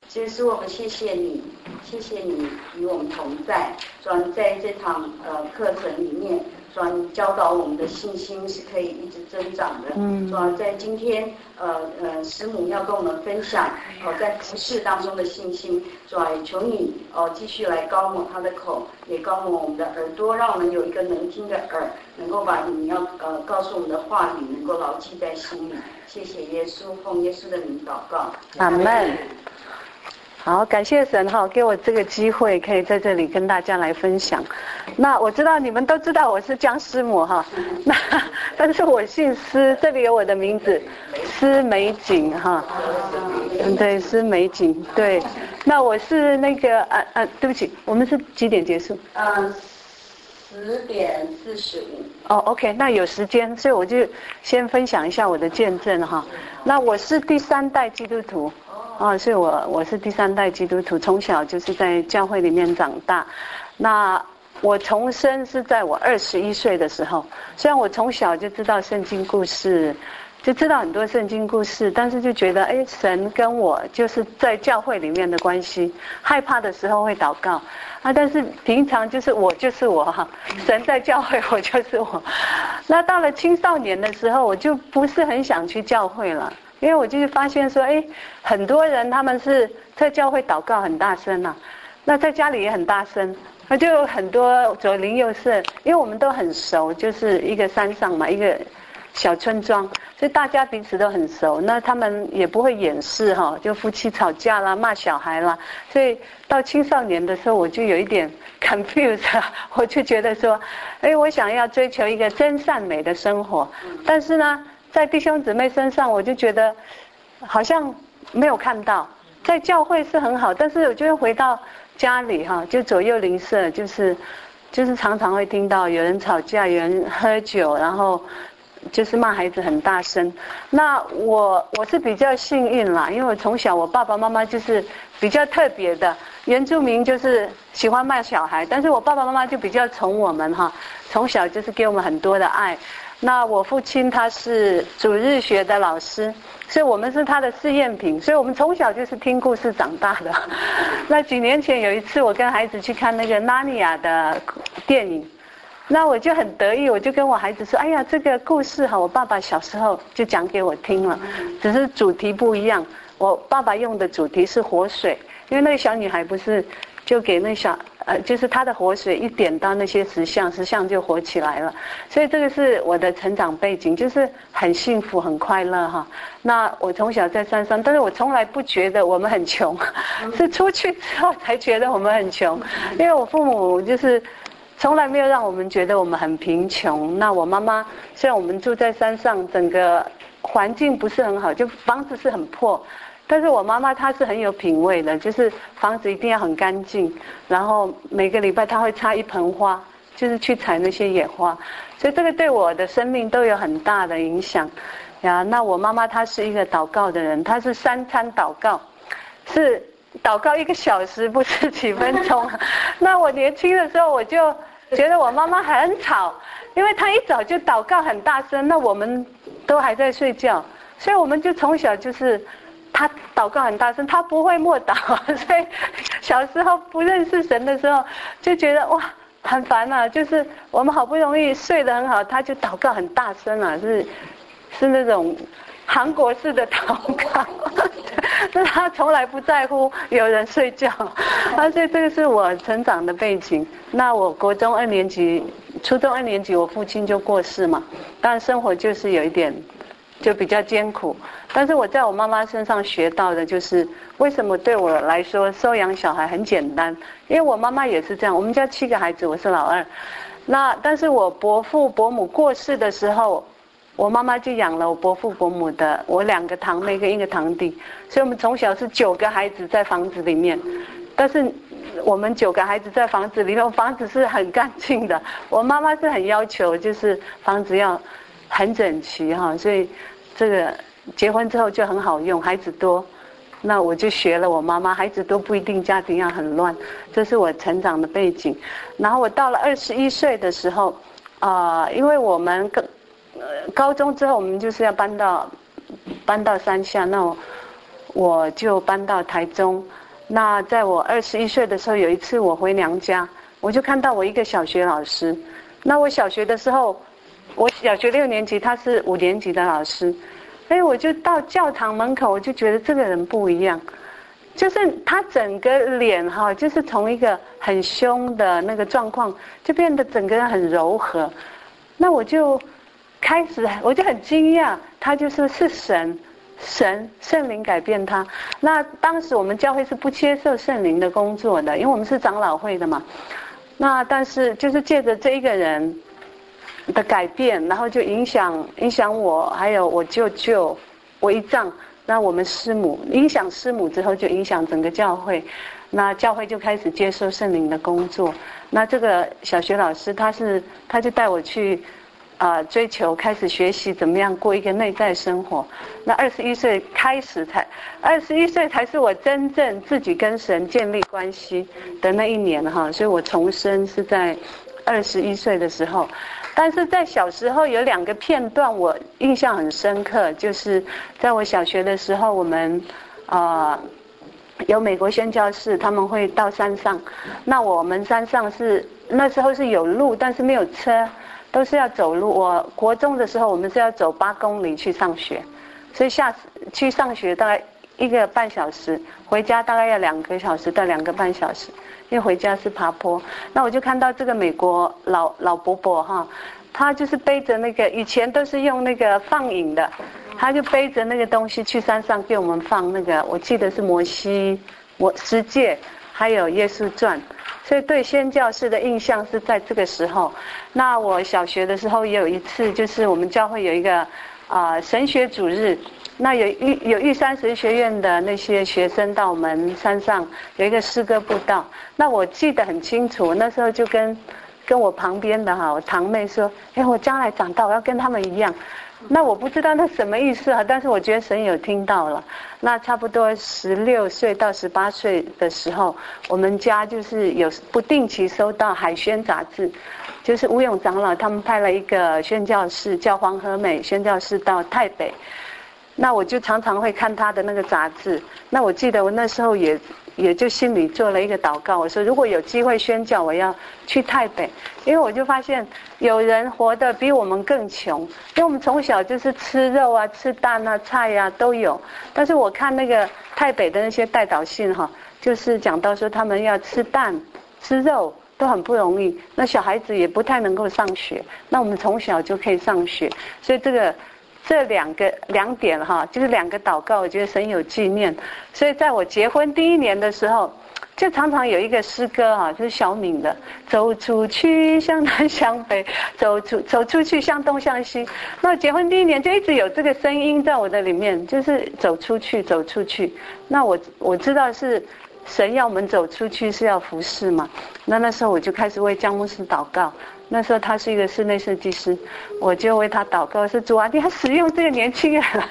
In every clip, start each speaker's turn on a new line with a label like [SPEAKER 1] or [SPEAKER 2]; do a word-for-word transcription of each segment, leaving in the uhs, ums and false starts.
[SPEAKER 1] 耶稣，我们谢谢你，谢谢你与我们同在。主要在这堂呃课程里面，主要教导我们的信心是可以一直增长的。嗯，主要在今天呃呃师母要跟我们分享哦、呃、在服事当中的信心。主要也求你哦、呃、继续来高抹他的口，也高抹我们的耳朵，让我们有一个能听的耳，能够把你要呃告诉我们的话语能够牢记在心里。谢谢耶稣，奉耶稣的名祷告，
[SPEAKER 2] 阿门。好，感谢神哈，给我这个机会可以在这里跟大家来分享。那我知道你们都知道我是江师母哈，那但是我姓施，这里有我的名字施美景哈，嗯对，施美景对。那我是那个呃呃，对不起，我们是几点结束？
[SPEAKER 1] 嗯，十点四十五。
[SPEAKER 2] 哦 ，OK， 那有时间，所以我就先分享一下我的见证哈。那我是第三代基督徒。哦，所以我我是第三代基督徒，从小就是在教会里面长大。那我重生是在我二十一岁的时候，虽然我从小就知道圣经故事，就知道很多圣经故事，但是就觉得哎，神跟我就是在教会里面的关系，害怕的时候会祷告啊，但是平常就是我就是我哈，神在教会我就是我。那到了青少年的时候，我就不是很想去教会了。因为我就是发现说，哎，很多人他们是在教会祷告很大声啊，那在家里也很大声，那就有很多左邻右舍，因为我们都很熟，就是一个山上嘛，一个小村庄，所以大家彼此都很熟，那他们也不会掩饰哈，就夫妻吵架啦、骂小孩啦，所以到青少年的时候，我就有一点 confused， 我就觉得说，哎，我想要追求一个真善美的生活，但是呢，在弟兄姊妹身上，我就觉得好像没有看到。在教会是很好，但是我就会回到家里哈，就左右邻舍，就是就是常常会听到有人吵架，有人喝酒，然后就是骂孩子很大声。那我我是比较幸运啦，因为我从小我爸爸妈妈就是比较特别的，原住民就是喜欢骂小孩，但是我爸爸妈妈就比较宠我们哈，从小就是给我们很多的爱。那我父亲他是主日学的老师，所以我们是他的试验品，所以我们从小就是听故事长大的。那几年前有一次我跟孩子去看那个纳尼亚的电影，那我就很得意，我就跟我孩子说，哎呀，这个故事哈，我爸爸小时候就讲给我听了，只是主题不一样，我爸爸用的主题是活水，因为那个小女孩不是就给那小呃，就是他的活水一点到那些石像，石像就活起来了。所以这个是我的成长背景，就是很幸福很快乐哈。那我从小在山上，但是我从来不觉得我们很穷，是出去之后才觉得我们很穷，因为我父母就是从来没有让我们觉得我们很贫穷。那我妈妈虽然我们住在山上，整个环境不是很好，就房子是很破。但是我妈妈她是很有品味的，就是房子一定要很干净，然后每个礼拜她会插一盆花，就是去采那些野花，所以这个对我的生命都有很大的影响呀。那我妈妈她是一个祷告的人，她是三餐祷告，是祷告一个小时，不是几分钟。那我年轻的时候我就觉得我妈妈很吵，因为她一早就祷告很大声，那我们都还在睡觉，所以我们就从小就是他祷告很大声，他不会默祷，所以小时候不认识神的时候就觉得哇很烦啊，就是我们好不容易睡得很好，他就祷告很大声啊，是是那种韩国式的祷告，但他从来不在乎有人睡觉，啊，所以这个是我成长的背景。那我国中二年级、初中二年级，我父亲就过世嘛，当然生活就是有一点就比较艰苦，但是我在我妈妈身上学到的就是为什么对我来说收养小孩很简单，因为我妈妈也是这样，我们家七个孩子，我是老二，那但是我伯父伯母过世的时候，我妈妈就养了我伯父伯母的我两个堂妹跟一个堂弟，所以我们从小是九个孩子在房子里面，但是我们九个孩子在房子里面，房子是很干净的，我妈妈是很要求就是房子要很整齐哈，所以这个结婚之后就很好用，孩子多，那我就学了我妈妈，孩子多不一定家庭要很乱，这是我成长的背景。然后我到了二十一岁的时候，啊、呃，因为我们高呃高中之后我们就是要搬到搬到山下，那我我就搬到台中。那在我二十一岁的时候，有一次我回娘家，我就看到我一个小学老师。那我小学的时候，我小学六年级，他是五年级的老师。哎，我就到教堂门口，我就觉得这个人不一样，就是他整个脸哈，就是从一个很凶的那个状况，就变得整个人很柔和。那我就开始，我就很惊讶，他就是是神。神圣灵改变他。那当时我们教会是不接受圣灵的工作的，因为我们是长老会的嘛。那但是就是借着这一个人的改变，然后就影响影响我，还有我舅舅、我姨丈，那我们师母，影响师母之后就影响整个教会。那教会就开始接受圣灵的工作。那这个小学老师他是他就带我去。啊、呃，追求开始学习怎么样过一个内在生活。那二十一岁开始才，二十一岁才是我真正自己跟神建立关系的那一年哈。所以我重生是在二十一岁的时候。但是在小时候有两个片段我印象很深刻，就是在我小学的时候，我们啊、呃、有美国宣教士，他们会到山上。那我们山上是那时候是有路，但是没有车。都是要走路。我国中的时候，我们是要走八公里去上学，所以下去上学大概一个半小时，回家大概要两个小时到两个半小时，因为回家是爬坡。那我就看到这个美国老老伯伯哈，他就是背着那个，以前都是用那个放影的，他就背着那个东西去山上给我们放那个，我记得是摩西、摩十诫，还有耶稣传。所以对宣教士的印象是在这个时候。那我小学的时候也有一次，就是我们教会有一个啊、呃、神学主日，那有玉有玉山神学院的那些学生到我们山上有一个诗歌布道。那我记得很清楚，那时候就跟跟我旁边的哈我堂妹说，哎，我将来长大我要跟他们一样。那我不知道那什么意思啊，但是我觉得神有听到了。那差不多十六岁到十八岁的时候，我们家就是有不定期收到海宣杂志，就是吴永长老他们派了一个宣教士叫黄和美宣教士到台北，那我就常常会看他的那个杂志。那我记得我那时候也也就心里做了一个祷告，我说如果有机会宣教，我要去台北，因为我就发现有人活得比我们更穷，因为我们从小就是吃肉啊、吃蛋啊、菜啊都有。但是我看那个台北的那些代祷信哈，就是讲到说他们要吃蛋、吃肉都很不容易，那小孩子也不太能够上学。那我们从小就可以上学，所以这个。这两个两点哈，就是两个祷告，我觉得神有纪念。所以在我结婚第一年的时候，就常常有一个诗歌啊，就是小敏的“走出去向南向北，走出走出去向东向西”。那结婚第一年就一直有这个声音在我的里面，就是走出去，走出去。那我我知道是神要我们走出去是要服侍嘛。那那时候我就开始为江牧师祷告。那时候他是一个室内设计师，我就为他祷告说：“主啊，你还使用这个年轻人啊？”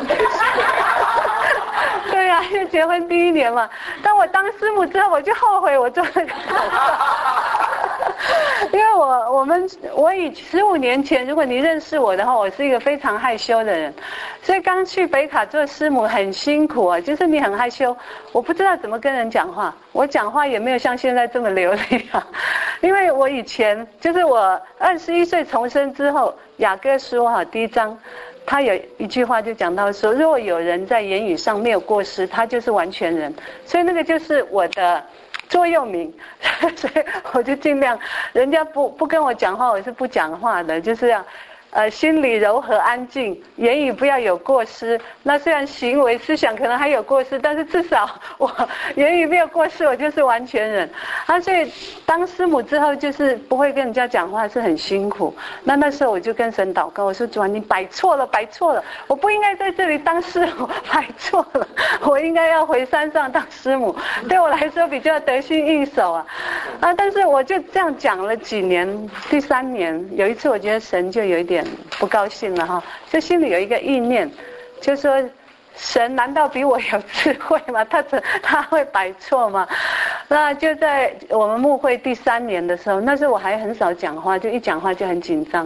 [SPEAKER 2] 对啊，就结婚第一年嘛。当我当师母之后，我就后悔我做那个祷告，因为我我们我以十五年前，如果你认识我的话，我是一个非常害羞的人，所以刚去北卡做师母很辛苦啊，就是你很害羞，我不知道怎么跟人讲话，我讲话也没有像现在这么流利啊。因为我以前就是我二十一岁重生之后，雅各书哈第一章，他有一句话就讲到说，若有人在言语上没有过失，他就是完全人。所以那个就是我的座右铭，所以我就尽量，人家不不跟我讲话，我是不讲话的，就是要。呃，心里柔和安静，言语不要有过失。那虽然行为思想可能还有过失，但是至少我言语没有过失，我就是完全人。啊，所以当师母之后，就是不会跟人家讲话，是很辛苦。那那时候我就跟神祷告，我说主啊，你摆错了，摆错了，我不应该在这里当师母，摆错了，我应该要回山上当师母，对我来说比较得心应手啊。啊，但是我就这样讲了几年，第三年有一次，我觉得神就有一点。不高兴了哈，就心里有一个意念，就说神难道比我有智慧吗？他他会摆错吗？那就在我们牧会第三年的时候，那时候我还很少讲话，就一讲话就很紧张。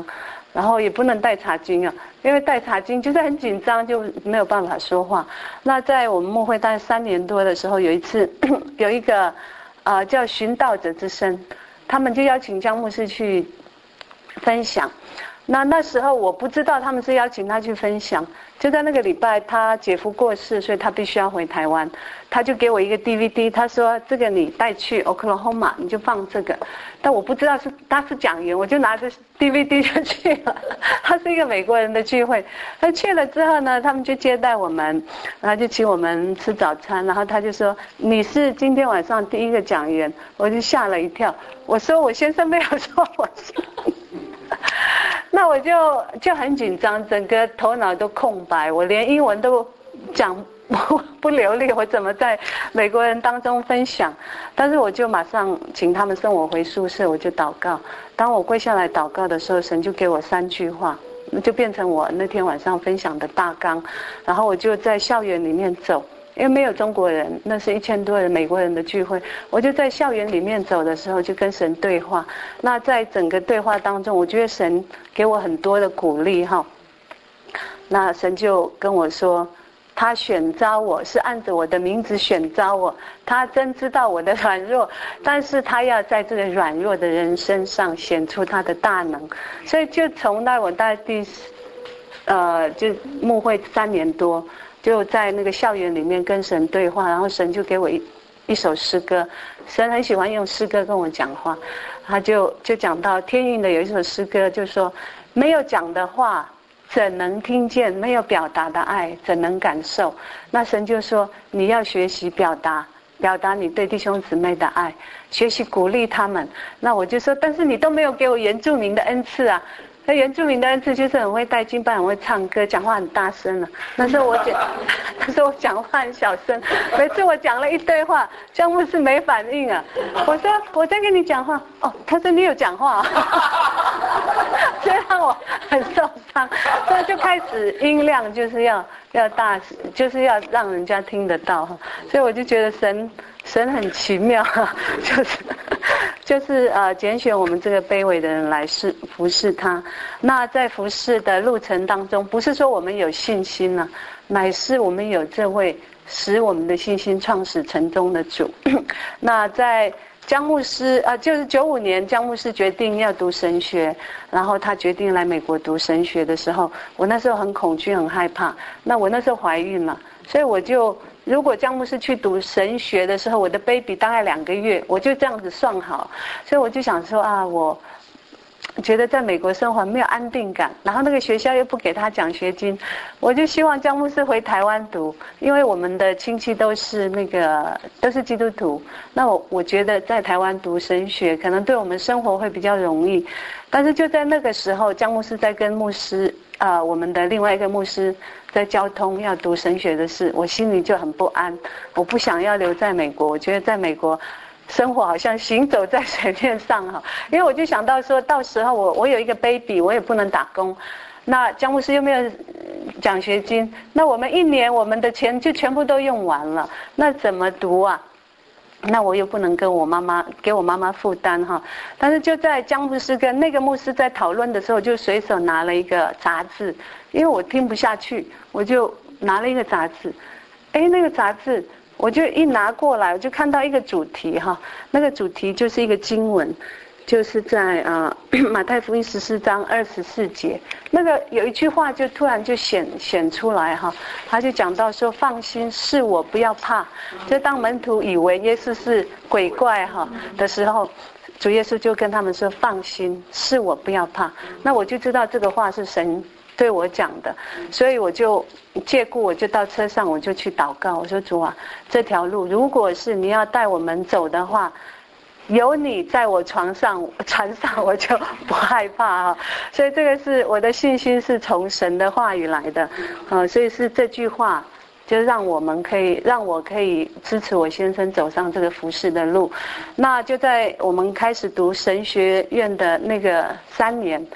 [SPEAKER 2] 然后也不能带茶巾啊，因为带茶巾就是很紧张，就没有办法说话。那在我们牧会大概三年多的时候，有一次有一个呃叫寻道者之声，他们就邀请江牧师去分享。那那时候我不知道他们是邀请他去分享，就在那个礼拜他姐夫过世，所以他必须要回台湾，他就给我一个 D V D， 他说这个你带去 Oklahoma 你就放这个，但我不知道是他是讲员，我就拿着 D V D 就去了。他是一个美国人的聚会，他去了之后呢，他们就接待我们，然后就请我们吃早餐，然后他就说你是今天晚上第一个讲员，我就吓了一跳，我说我先生没有说我是。那我就就很紧张，整个头脑都空白，我连英文都讲不不流利，我怎么在美国人当中分享？但是我就马上请他们送我回宿舍，我就祷告。当我跪下来祷告的时候，神就给我三句话，就变成我那天晚上分享的大纲。然后我就在校园里面走。因为没有中国人，那是一千多人美国人的聚会，我就在校园里面走的时候就跟神对话。那在整个对话当中，我觉得神给我很多的鼓励哈。那神就跟我说，他选召我是按着我的名字选召我，他真知道我的软弱，但是他要在这个软弱的人身上显出他的大能。所以就从那我大概第呃就牧会三年多，就在那个校园里面跟神对话，然后神就给我一一首诗歌，神很喜欢用诗歌跟我讲话，他就就讲到天韵的有一首诗歌，就说没有讲的话怎能听见，没有表达的爱怎能感受。那神就说你要学习表达表达你对弟兄姊妹的爱，学习鼓励他们。那我就说但是你都没有给我原住民的恩赐啊。那原住民的恩赐就是很会带经班，很会唱歌，讲话很大声了。那时候我讲，那时候我讲话很小声，每次我讲了一堆话，江牧师没反应啊。我说我在跟你讲话，哦，他说你有讲话、啊，所以让我很受伤，所以就开始音量就是要要大，就是要让人家听得到哈。所以我就觉得神神很奇妙，就是就是呃拣选我们这个卑微的人来侍服侍他。那在服侍的路程当中，不是说我们有信心呢、啊，乃是我们有这位使我们的信心创始成终的主。那在江牧师啊、呃，就是九五年江牧师决定要读神学，然后他决定来美国读神学的时候，我那时候很恐惧很害怕。那我那时候怀孕了，所以我就如果江牧师去读神学的时候，我的 baby 大概两个月，我就这样子算好，所以我就想说啊，我觉得在美国生活没有安定感，然后那个学校又不给他奖学金，我就希望江牧师回台湾读，因为我们的亲戚都是那个都是基督徒，那我我觉得在台湾读神学可能对我们生活会比较容易。但是就在那个时候，江牧师在跟牧师啊、呃，我们的另外一个牧师在交通要读神学的事，我心里就很不安，我不想要留在美国，我觉得在美国生活好像行走在水面上哈，因为我就想到说到时候我我有一个 baby， 我也不能打工，那江牧师又没有奖学金，那我们一年我们的钱就全部都用完了，那怎么读啊？那我又不能跟我妈妈给我妈妈负担哈。但是就在江牧师跟那个牧师在讨论的时候，就随手拿了一个杂志，因为我听不下去，我就拿了一个杂志，哎，那个杂志我就一拿过来，我就看到一个主题哈，那个主题就是一个经文，就是在啊、呃、马太福音十四章二十四节，那个有一句话就突然就显显出来哈，他就讲到说放心，是我不要怕。就当门徒以为耶稣是鬼怪哈的时候，主耶稣就跟他们说放心，是我不要怕。那我就知道这个话是神对我讲的，所以我就借故我就到车上，我就去祷告，我说主啊，这条路如果是你要带我们走的话，有你在我床上船上，我就不害怕啊。所以这个是我的信心是从神的话语来的啊，所以是这句话就让我们可以让我可以支持我先生走上这个服侍的路。那就在我们开始读神学院的那个三年，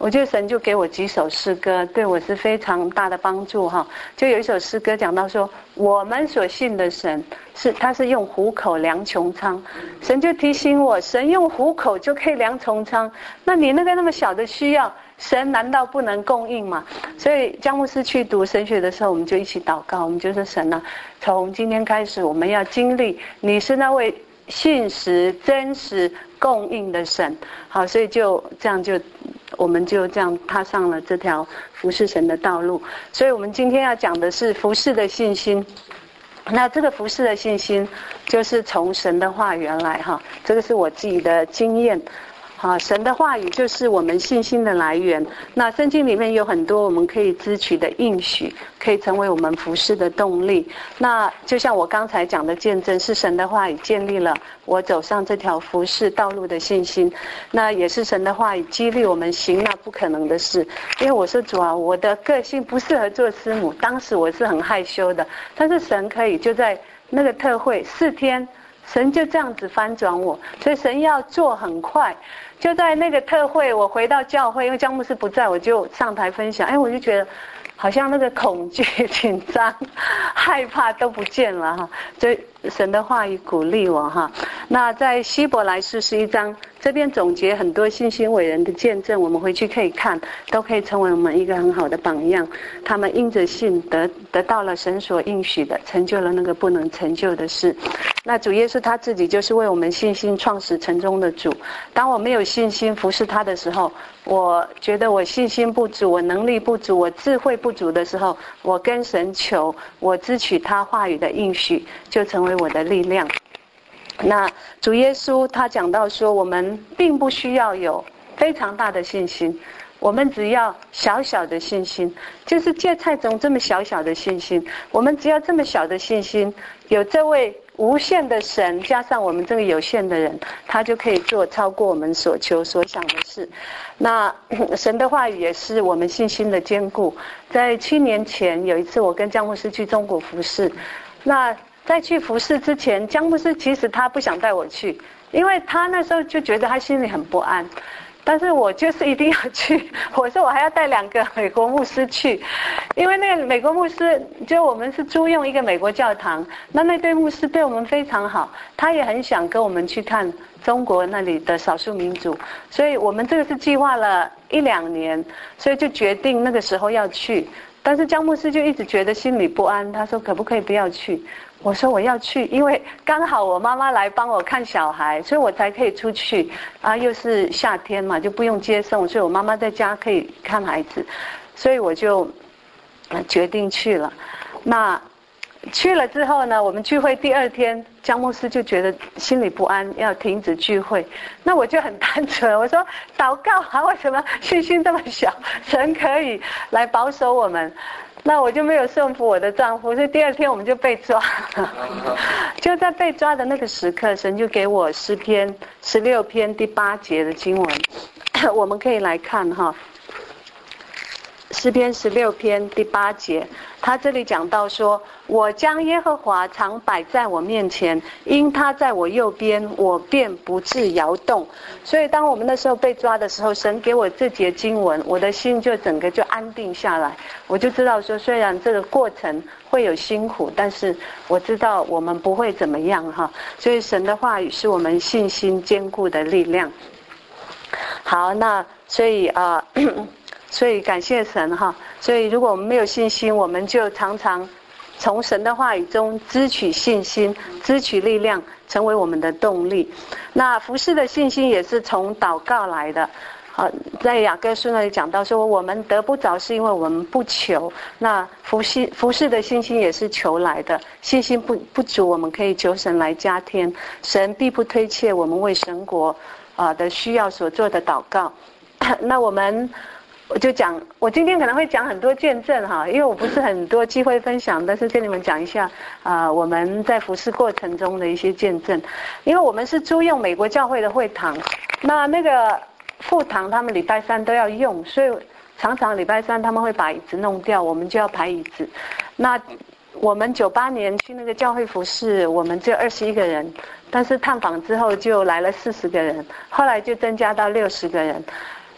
[SPEAKER 2] 我觉得神就给我几首诗歌，对我是非常大的帮助哈。就有一首诗歌讲到说，我们所信的神是他是用虎口量穹苍，神就提醒我，神用虎口就可以量穹苍，那你那个那么小的需要，神难道不能供应吗？所以江牧师去读神学的时候，我们就一起祷告，我们就说神啊，从今天开始我们要经历你是那位信实真实供应的神。好，所以就这样就我们就这样踏上了这条服侍神的道路。所以我们今天要讲的是服侍的信心。那这个服侍的信心就是从神的话语而来哈，这个是我自己的经验。好，神的话语就是我们信心的来源。那圣经里面有很多我们可以支取的应许，可以成为我们服侍的动力。那就像我刚才讲的见证，是神的话语建立了我走上这条服侍道路的信心。那也是神的话语激励我们行那不可能的事。因为我说主啊，我的个性不适合做师母，当时我是很害羞的，但是神可以就在那个特会四天，神就这样子翻转我，所以神要做很快。就在那个特会，我回到教会，因为江牧师不在，我就上台分享。哎，我就觉得好像那个恐惧、紧张、害怕都不见了哈。所以神的话语鼓励我哈。那在希伯来书十一章这边总结很多信心伟人的见证，我们回去可以看，都可以成为我们一个很好的榜样。他们因着信得得到了神所应许的，成就了那个不能成就的事。那主耶稣他自己就是为我们信心创始成终的主。当我没有信心服侍他的时候，我觉得我信心不足，我能力不足，我智慧不足的时候，我跟神求，我支取他话语的应许，就成为我的力量。那主耶稣他讲到说，我们并不需要有非常大的信心，我们只要小小的信心，就是芥菜种这么小小的信心，我们只要这么小的信心，有这位无限的神加上我们这个有限的人，他就可以做超过我们所求所想的事。那神的话语也是我们信心的坚固。在七年前有一次我跟江牧师去中国服侍，那在去服侍之前，江牧师其实他不想带我去，因为他那时候就觉得他心里很不安，但是我就是一定要去。我说我还要带两个美国牧师去，因为那个美国牧师就我们是租用一个美国教堂，那那对牧师对我们非常好，他也很想跟我们去看中国那里的少数民族，所以我们这个是计划了一两年，所以就决定那个时候要去。但是江牧师就一直觉得心里不安，他说可不可以不要去？我说我要去，因为刚好我妈妈来帮我看小孩，所以我才可以出去啊，又是夏天嘛，就不用接送，所以我妈妈在家可以看孩子，所以我就决定去了。那去了之后呢，我们聚会第二天，江牧师就觉得心里不安，要停止聚会。那我就很单纯，我说祷告啊，为什么信心这么小，神可以来保守我们？那我就没有顺服我的丈夫，所以第二天我们就被抓了。就在被抓的那个时刻，神就给我诗篇十六篇第八节的经文，我们可以来看哈。诗篇十六篇第八节，他这里讲到说，我将耶和华常摆在我面前，因他在我右边，我便不致摇动。所以当我们那时候被抓的时候，神给我这节经文，我的心就整个就安定下来，我就知道说，虽然这个过程会有辛苦，但是我知道我们不会怎么样哈。所以神的话语是我们信心坚固的力量。好，那所以啊。呃所以感谢神哈，所以如果我们没有信心，我们就常常从神的话语中支取信心，支取力量，成为我们的动力。那服侍的信心也是从祷告来的。好，在雅各书那里讲到说，我们得不着是因为我们不求。那服侍服侍的信心也是求来的，信心不不足，我们可以求神来加添，神必不推卸我们为神国啊的需要所做的祷告。那我们。我就讲，我今天可能会讲很多见证哈，因为我不是很多机会分享，但是跟你们讲一下啊、呃，我们在服侍过程中的一些见证。因为我们是租用美国教会的会堂，那那个副堂他们礼拜三都要用，所以常常礼拜三他们会把椅子弄掉，我们就要排椅子。那我们九八年去那个教会服侍，我们只有二十一个人，但是探访之后就来了四十个人，后来就增加到六十个人。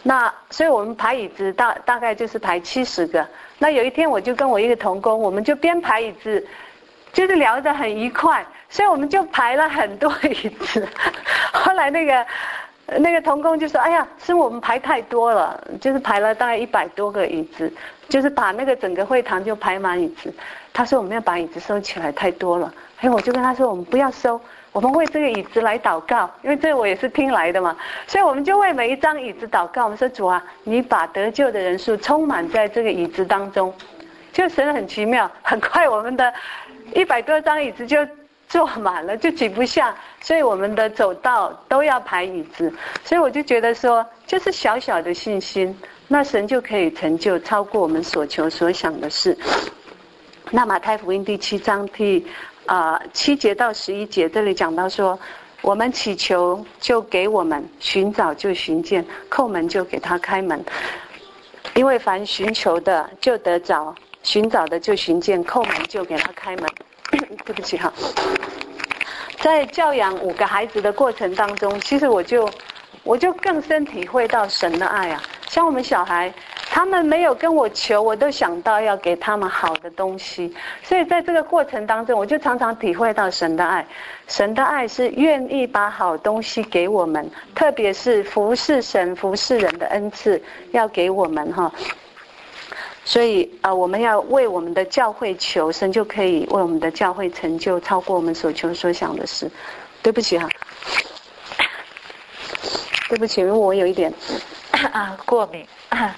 [SPEAKER 2] 那所以我们排椅子大大概就是排七十个。那有一天我就跟我一个同工，我们就边排椅子，就是聊得很愉快，所以我们就排了很多椅子。后来那个那个同工就说：“哎呀，是我们排太多了，就是排了大概一百多个椅子，就是把那个整个会堂就排满椅子。”他说：“我们要把椅子收起来，太多了。”哎，我就跟他说：“我们不要收。”我们为这个椅子来祷告，因为这我也是听来的嘛，所以我们就为每一张椅子祷告。我们说主啊，你把得救的人数充满在这个椅子当中。就神很奇妙，很快我们的一百多张椅子就坐满了，就挤不下，所以我们的走道都要排椅子。所以我就觉得说，就是小小的信心，那神就可以成就超过我们所求所想的事。那马太福音第七章第啊、呃、七节到十一节，这里讲到说，我们祈求就给我们，寻找就寻见，叩门就给他开门。因为凡寻求的就得着，寻找的就寻见，叩门就给他开门。对不起哈，在教养五个孩子的过程当中，其实我就我就更深体会到神的爱啊。像我们小孩，他们没有跟我求，我都想到要给他们好的东西，所以在这个过程当中，我就常常体会到神的爱。神的爱是愿意把好东西给我们，特别是服侍神服侍人的恩赐要给我们哈。所以啊、呃，我们要为我们的教会求，神就可以为我们的教会成就超过我们所求所想的事。对不起哈，对不起，因为我有一点啊过敏。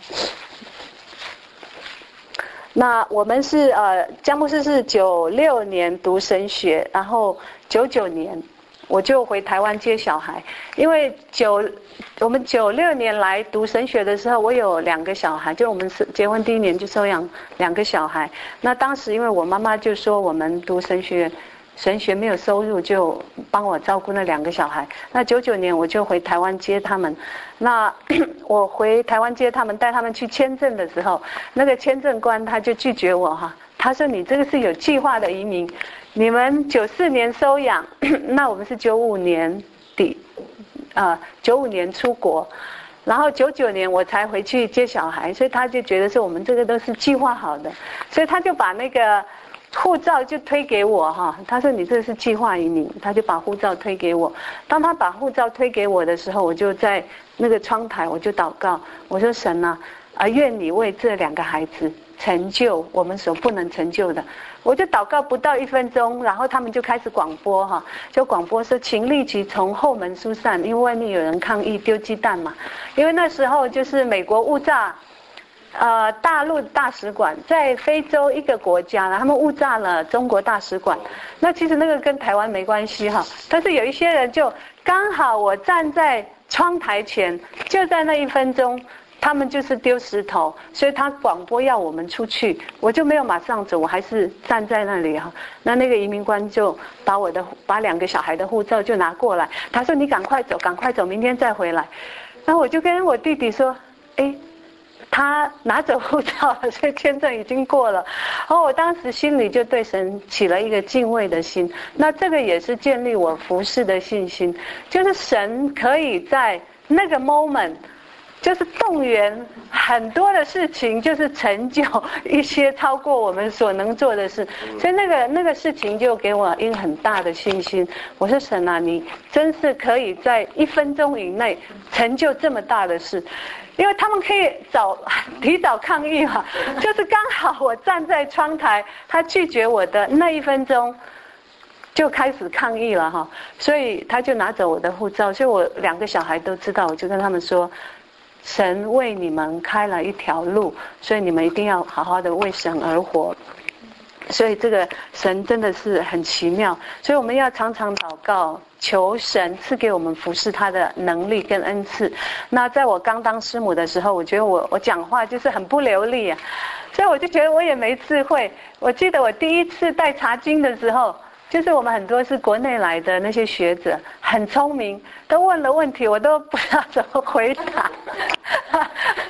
[SPEAKER 2] 那我们是呃，江牧师是九六年读神学，然后九九年我就回台湾接小孩，因为九我们九六年来读神学的时候，我有两个小孩，就我们是结婚第一年就收养两个小孩。那当时因为我妈妈就说我们读神学。神学没有收入，就帮我照顾那两个小孩。那九九年我就回台湾接他们。那我回台湾接他们，带他们去签证的时候，那个签证官他就拒绝我哈，他说你这个是有计划的移民，你们九四年收养，那我们是九五年底，啊九五年出国。然后九九年我才回去接小孩，所以他就觉得是我们这个都是计划好的，所以他就把那个护照就推给我哈，他说你这是计划移民，他就把护照推给我。当他把护照推给我的时候，我就在那个窗台我就祷告，我说神啊，啊愿你为这两个孩子成就我们所不能成就的。我就祷告不到一分钟，然后他们就开始广播哈，就广播说请立即从后门疏散，因为外面有人抗议丢鸡蛋嘛。因为那时候就是美国误炸呃，大陆大使馆在非洲一个国家了，他们误炸了中国大使馆。那其实那个跟台湾没关系哈，但是有一些人就刚好我站在窗台前，就在那一分钟，他们就是丢石头，所以他广播要我们出去，我就没有马上走，我还是站在那里哈。那那个移民官就把我的把两个小孩的护照就拿过来，他说你赶快走，赶快走，明天再回来。然后我就跟我弟弟说，哎。他拿走护照了，所以签证已经过了。然后我当时心里就对神起了一个敬畏的心，那这个也是建立我服侍的信心，就是神可以在那个 moment 就是动员很多的事情，就是成就一些超过我们所能做的事，所以那个那个事情就给我一个很大的信心。我说神啊，你真是可以在一分钟以内成就这么大的事。因为他们可以早提早抗议嘛，就是刚好我站在窗台，他拒绝我的那一分钟，就开始抗议了哈，所以他就拿走我的护照，所以我两个小孩都知道，我就跟他们说，神为你们开了一条路，所以你们一定要好好的为神而活。所以这个神真的是很奇妙，所以我们要常常祷告，求神赐给我们服侍他的能力跟恩赐。那在我刚当师母的时候，我觉得我我讲话就是很不流利啊，所以我就觉得我也没智慧。我记得我第一次带查经的时候，就是我们很多是国内来的那些学者，很聪明，都问了问题，我都不知道怎么回答。对，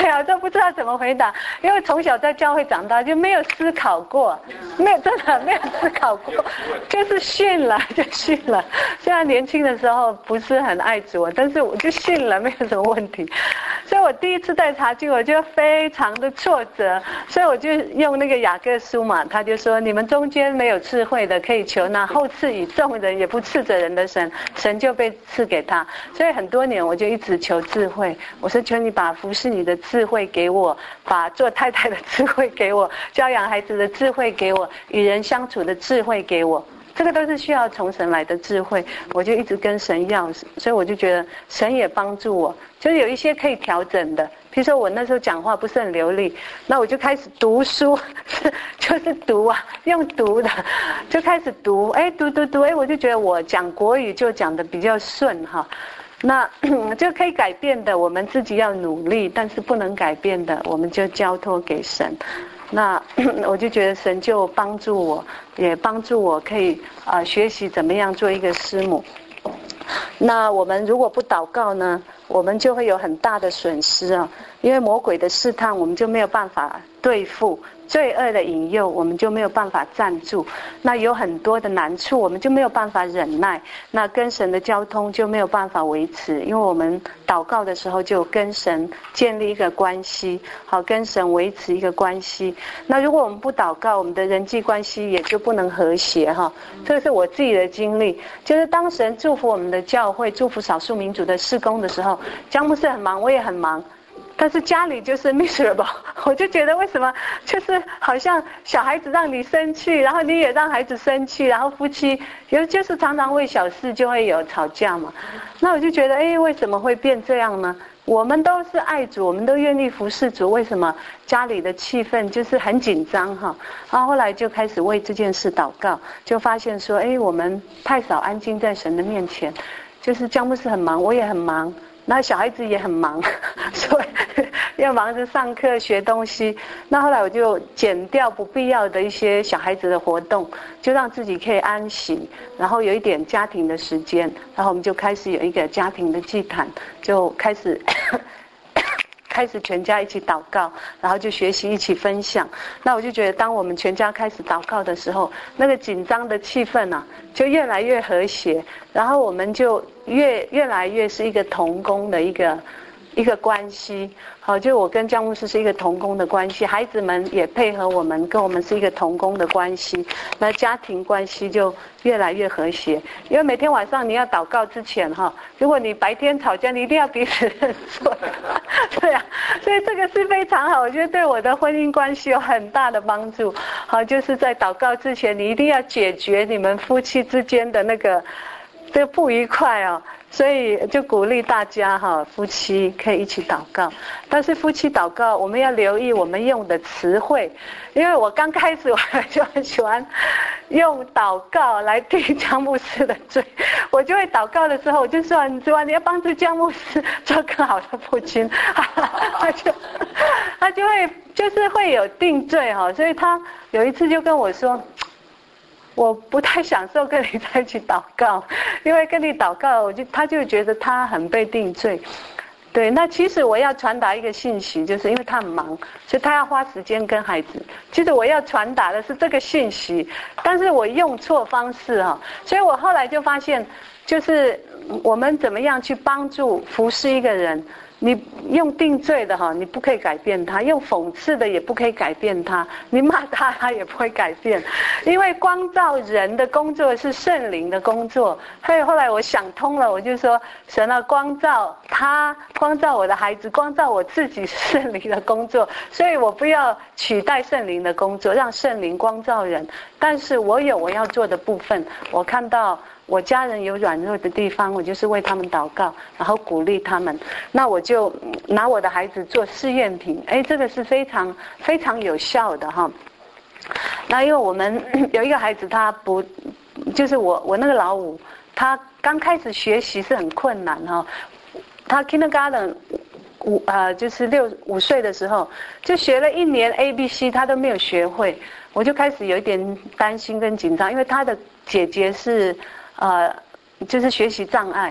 [SPEAKER 2] 对啊，都不知道怎么回答，因为从小在教会长大，就没有思考过，没有真的没有思考过，就是信了就信了。虽然年轻的时候不是很爱主，但是我就信了，没有什么问题。所以我第一次带查经，我就非常的挫折，所以我就用那个雅各书嘛，他就说你们中间没有智慧的，可以求那后赐以众人也不赐着人的神，神就被赐给他。所以很多年我就一直求智慧，我说求你把服侍你的智慧给我，把做太太的智慧给我，教养孩子的智慧给我，与人相处的智慧给我。这个都是需要从神来的智慧，我就一直跟神要，所以我就觉得神也帮助我，就是有一些可以调整的。比如说我那时候讲话不是很流利，那我就开始读书，就是读啊，用读的，就开始读，哎，读读读，哎，我就觉得我讲国语就讲得比较顺哈。那就可以改变的，我们自己要努力，但是不能改变的，我们就交托给神。那我就觉得神就帮助我，也帮助我可以啊、呃、学习怎么样做一个师母。那我们如果不祷告呢，我们就会有很大的损失啊，因为魔鬼的试探，我们就没有办法对付。罪恶的引诱，我们就没有办法站住。那有很多的难处，我们就没有办法忍耐。那跟神的交通就没有办法维持，因为我们祷告的时候就跟神建立一个关系，好，跟神维持一个关系。那如果我们不祷告，我们的人际关系也就不能和谐哈。这个是我自己的经历，就是当神祝福我们的教会，祝福少数民族的事工的时候，江牧师很忙，我也很忙。但是家里就是 miserable， 我就觉得为什么就是好像小孩子让你生气，然后你也让孩子生气，然后夫妻有就是常常为小事就会有吵架嘛。那我就觉得，哎，为什么会变这样呢？我们都是爱主，我们都愿意服侍主，为什么家里的气氛就是很紧张哈？然后后来就开始为这件事祷告，就发现说，哎，我们太少安静在神的面前，就是江牧师很忙，我也很忙。那小孩子也很忙，所以要忙着上课学东西。那后来我就减掉不必要的一些小孩子的活动，就让自己可以安息，然后有一点家庭的时间。然后我们就开始有一个家庭的祭坛，就开始开始全家一起祷告，然后就学习一起分享。那我就觉得，当我们全家开始祷告的时候，那个紧张的气氛啊，就越来越和谐，然后我们就越越来越是一个同工的一个一个关系。好，就我跟江牧师是一个同工的关系，孩子们也配合我们，跟我们是一个同工的关系，那家庭关系就越来越和谐。因为每天晚上你要祷告之前哈，如果你白天吵架，你一定要彼此认错，对啊，所以这个是非常好，我觉得对我的婚姻关系有很大的帮助。好，就是在祷告之前，你一定要解决你们夫妻之间的那个这个不愉快哦。所以就鼓励大家哈，夫妻可以一起祷告。但是夫妻祷告，我们要留意我们用的词汇，因为我刚开始我就很喜欢用祷告来替江牧师的罪。我就会祷告的时候，我就说：“你说你要帮助江牧师做更好的父亲。”他就他就会就是会有定罪哈，所以他有一次就跟我说，我不太享受跟你在一起祷告，因为跟你祷告，我就他就觉得他很被定罪。对，那其实我要传达一个信息，就是因为他很忙，所以他要花时间跟孩子。其实我要传达的是这个信息，但是我用错方式哈，所以我后来就发现，就是我们怎么样去帮助服侍一个人。你用定罪的哈，你不可以改变他；用讽刺的也不可以改变他；你骂他，他也不会改变。因为光照人的工作是圣灵的工作。所以后来我想通了，我就说：神啊，光照他，光照我的孩子，光照我自己是圣灵的工作。所以我不要取代圣灵的工作，让圣灵光照人。但是我有我要做的部分，我看到我家人有软弱的地方，我就是为他们祷告，然后鼓励他们。那我就拿我的孩子做试验品，哎，这个是非常非常有效的哈。那因为我们有一个孩子，他不就是我我那个老五，他刚开始学习是很困难哈。他 kindergarten 五呃就是六五岁的时候，就学了一年 A B C， 他都没有学会，我就开始有一点担心跟紧张，因为他的姐姐是呃就是学习障碍，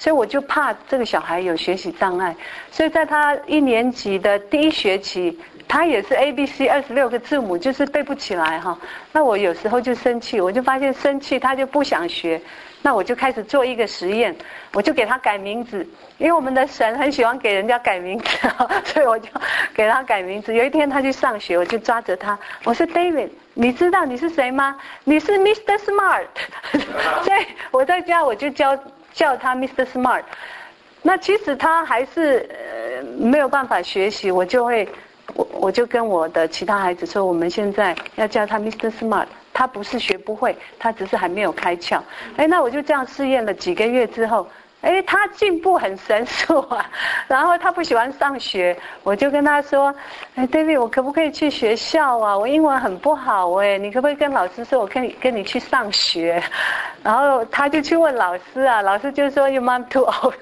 [SPEAKER 2] 所以我就怕这个小孩有学习障碍，所以在他一年级的第一学期，他也是 A B C 二十六个字母就是背不起来哈。那我有时候就生气，我就发现生气他就不想学，那我就开始做一个实验，我就给他改名字，因为我们的神很喜欢给人家改名字，所以我就给他改名字。有一天他去上学，我就抓着他，我说 David， 你知道你是谁吗？你是 Mister Smart。 所以我在家我就教叫他 Mister Smart。 那其实他还是呃没有办法学习，我就会我我就跟我的其他孩子说，我们现在要叫他 Mister Smart。 他不是学不会，他只是还没有开窍。哎，那我就这样试验了几个月之后，哎，他进步很神速啊。然后他不喜欢上学，我就跟他说，哎 ，David， 我可不可以去学校啊？我英文很不好哎，你可不可以跟老师说，我跟你跟你去上学？然后他就去问老师啊，老师就说 Your mom too old。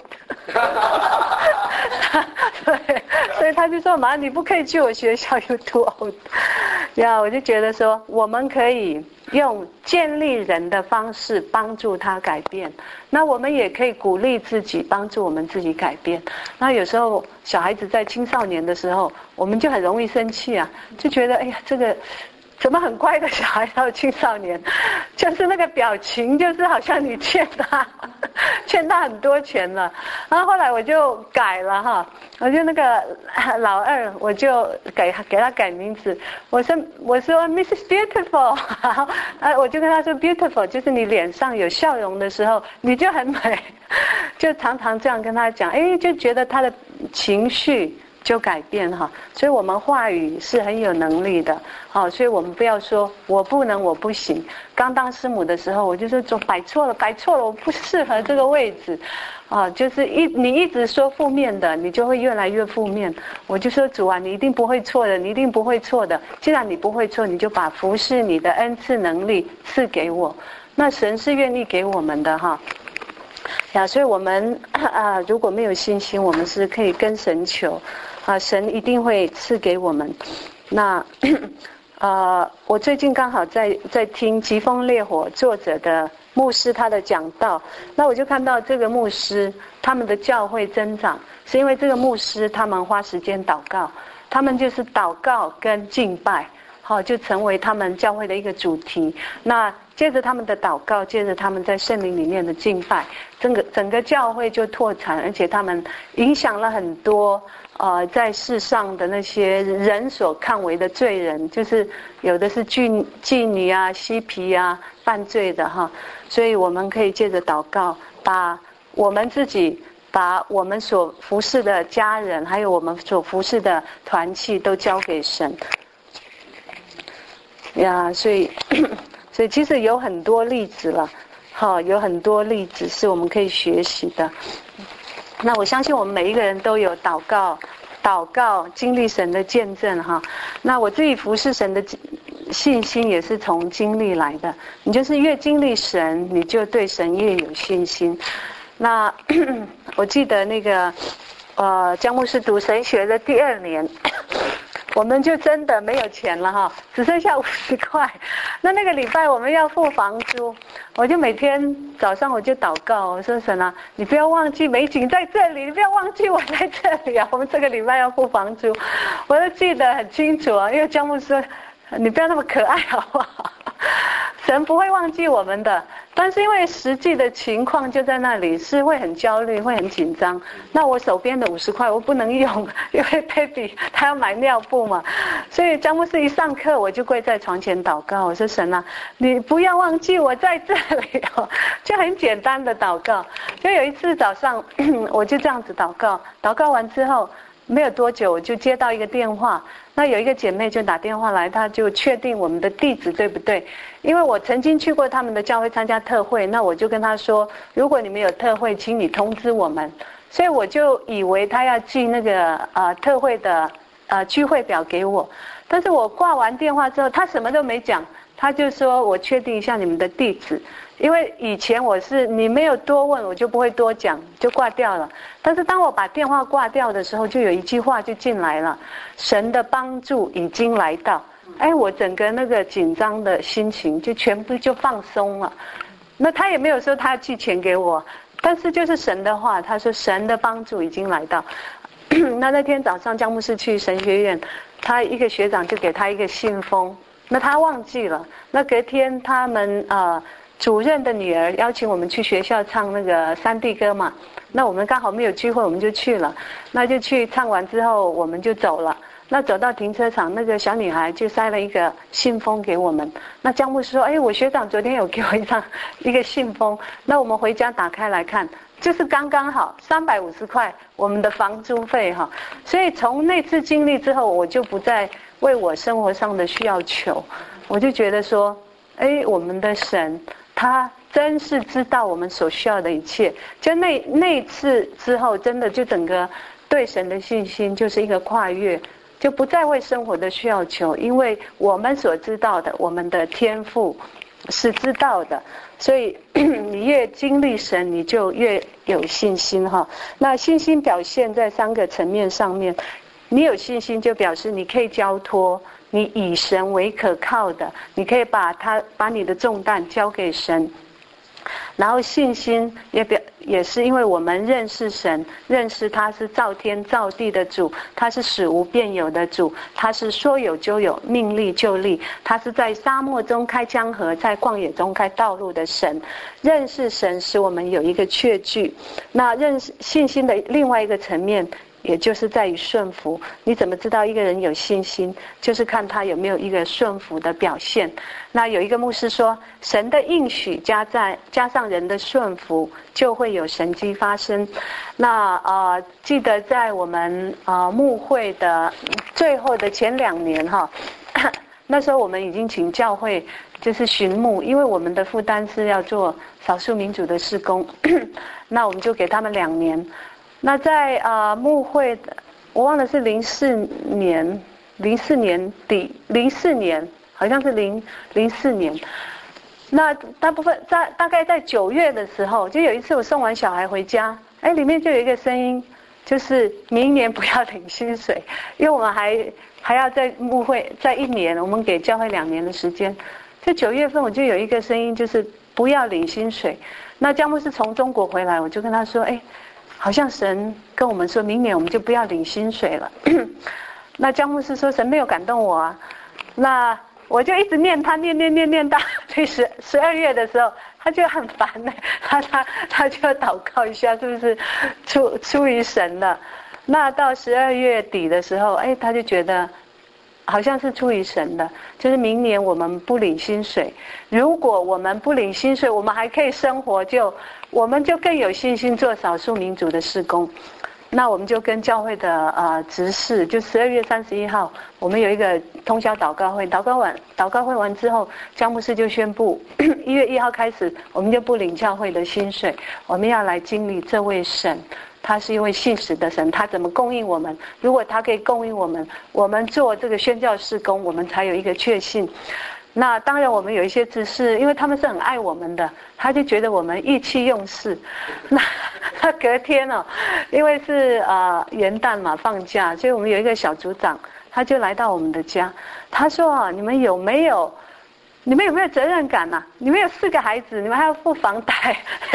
[SPEAKER 2] 对，所以他就说妈，你不可以去我学校 ，You too old。呀，我就觉得说，我们可以用建立人的方式帮助他改变，那我们也可以鼓励自己，帮助我们自己改变。那有时候小孩子在青少年的时候，我们就很容易生气啊，就觉得哎呀，这个怎么很乖的小孩到青少年，就是那个表情，就是好像你欠他欠他很多钱了。然后后来我就改了哈，我就那个老二，我就给给他改名字，我说我说 Missus Beautiful， 啊，我就跟他说 Beautiful， 就是你脸上有笑容的时候，你就很美，就常常这样跟他讲，哎，就觉得他的情绪就改变哈。所以我们话语是很有能力的，好，所以我们不要说我不能我不行。刚当师母的时候，我就说总摆错了摆错了，我不适合这个位置啊，就是一你一直说负面的，你就会越来越负面。我就说主啊，你一定不会错的，你一定不会错的。既然你不会错，你就把服侍你的恩赐能力赐给我。那神是愿意给我们的哈。呀，所以我们啊，如果没有信心，我们是可以跟神求啊，神一定会赐给我们。那呃，我最近刚好在在听《疾风烈火》作者的牧师他的讲道，那我就看到这个牧师他们的教会增长，是因为这个牧师他们花时间祷告，他们就是祷告跟敬拜，好，就成为他们教会的一个主题。那接着他们的祷告，接着他们在圣灵里面的敬拜，整个整个教会就拓展，而且他们影响了很多呃在世上的那些人所看为的罪人，就是有的是妓妓女啊、嬉皮啊、犯罪的哈。所以我们可以借着祷告，把我们自己、把我们所服侍的家人，还有我们所服侍的团契都交给神呀。所以。所以其实有很多例子了，好，有很多例子是我们可以学习的。那我相信我们每一个人都有祷告，祷告经历神的见证哈。那我自己服侍神的信心也是从经历来的。你就是越经历神，你就对神越有信心。那我记得那个呃，江牧师读神学的第二年。我们就真的没有钱了哈，只剩下五十块。那那个礼拜我们要付房租，我就每天早上我就祷告，我说神啊，你不要忘记美景在这里，你不要忘记我在这里啊。我们这个礼拜要付房租，我都记得很清楚啊。因为江牧师，你不要那么可爱好不好？神不会忘记我们的，但是因为实际的情况就在那里，是会很焦虑，会很紧张。那我手边的五十块我不能用，因为 baby 他要买尿布嘛。所以张牧师一上课，我就跪在床前祷告，我说神啊，你不要忘记我在这里哦，就很简单的祷告。就有一次早上，我就这样子祷告，祷告完之后。没有多久我就接到一个电话，那有一个姐妹就打电话来，她就确定我们的地址对不对，因为我曾经去过他们的教会参加特会，那我就跟她说，如果你们有特会请你通知我们，所以我就以为她要寄那个呃特会的呃聚会表给我，但是我挂完电话之后她什么都没讲，她就说我确定一下你们的地址，因为以前我是你没有多问我就不会多讲，就挂掉了。但是当我把电话挂掉的时候，就有一句话就进来了，神的帮助已经来到。哎，我整个那个紧张的心情就全部就放松了。那他也没有说他寄钱给我， 但是就是神的话，他说神的帮助已经来到。那那天早上江牧师去神学院，他一个学长就给他一个信封，那他忘记了。那隔天他们呃主任的女儿邀请我们去学校唱那个山地歌嘛，那我们刚好没有聚会，我们就去了。那就去唱完之后我们就走了。那走到停车场，那个小女孩就塞了一个信封给我们。那江牧师说：“哎，我学长昨天有给我一张一个信封。”那我们回家打开来看，就是刚刚好三百五十块我们的房租费哈。所以从那次经历之后，我就不再为我生活上的需要求，我就觉得说，哎，我们的神他真是知道我们所需要的一切。就那那次之后，真的就整个对神的信心就是一个跨越。就不再为生活的需要求，因为我们所知道的，我们的天父是知道的，所以你越经历神，你就越有信心哈。那信心表现在三个层面上面，你有信心就表示你可以交托，你以神为可靠的，你可以把他把你的重担交给神。然后信心也表也是因为我们认识神，认识他是造天造地的主，他是使无变有的主，他是说有就有，命立就立，他是在沙漠中开江河，在旷野中开道路的神。认识神使我们有一个确据。那认识信心的另外一个层面，也就是在于顺服。你怎么知道一个人有信心？就是看他有没有一个顺服的表现。那有一个牧师说，神的应许加在加上人的顺服，就会有神迹发生。那呃，记得在我们呃牧会的最后的前两年哈，那时候我们已经请教会就是巡牧，因为我们的负担是要做少数民族的事工，那我们就给他们两年。那在呃牧会的，我忘了是零四年，零四年底，零四年好像是零零四年。那大部分在大概在九月的时候，就有一次我送完小孩回家，哎，里面就有一个声音，就是明年不要领薪水，因为我们还还要在牧会在一年，我们给教会两年的时间。就九月份我就有一个声音，就是不要领薪水。那江牧师从中国回来，我就跟他说，哎。好像神跟我们说明年我们就不要领薪水了。那江牧师说神没有感动我啊，那我就一直念他念念念念到第十十二月的时候，他就很烦呢，他他他就祷告一下，是不是出出于神的？那到十二月底的时候，哎，他就觉得好像是出于神的，就是明年我们不领薪水。如果我们不领薪水，我们还可以生活，就我们就更有信心做少数民族的事工。那我们就跟教会的呃执事，就十二月三十一号，我们有一个通宵祷告会，祷告完祷告会完之后，江牧师就宣布，一月一号开始，我们就不领教会的薪水，我们要来经历这位神。他是一位信实的神，他怎么供应我们？如果他可以供应我们，我们做这个宣教事工，我们才有一个确信。那当然我们有一些执事，因为他们是很爱我们的，他就觉得我们意气用事。那他隔天哦，因为是呃元旦嘛，放假，所以我们有一个小组长，他就来到我们的家，他说啊，你们有没有你们有没有责任感啊？你们有四个孩子，你们还要付房贷。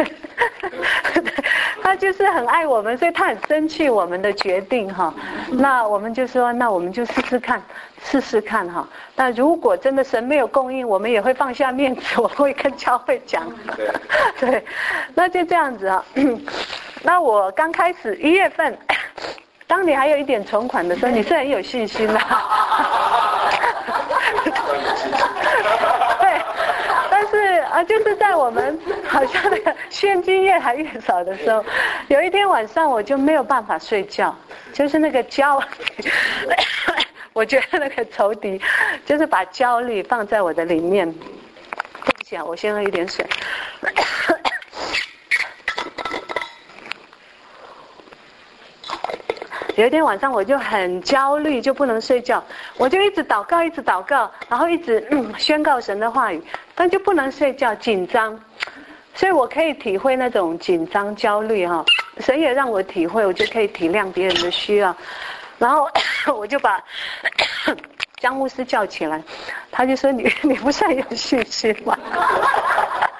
[SPEAKER 2] 他就是很爱我们，所以他很生气我们的决定哈。那我们就说，那我们就试试看，试试看哈。那如果真的神没有供应，我们也会放下面子，我会跟教会讲。对，那就这样子啊。那我刚开始一月份，当你还有一点存款的时候，你是很有信心的。对。但是啊，就是在我们好像那个现金越来越少的时候，有一天晚上我就没有办法睡觉，就是那个焦，我觉得那个仇敌就是把焦虑放在我的里面。对不起啊，我先喝一点水。有一天晚上我就很焦虑，就不能睡觉，我就一直祷告，一直祷告，然后一直、嗯、宣告神的话语，但就不能睡觉，紧张。所以我可以体会那种紧张、焦虑哈，神也让我体会，我就可以体谅别人的需要。然后我就把江牧师叫起来，他就说你你不是很有信心吗？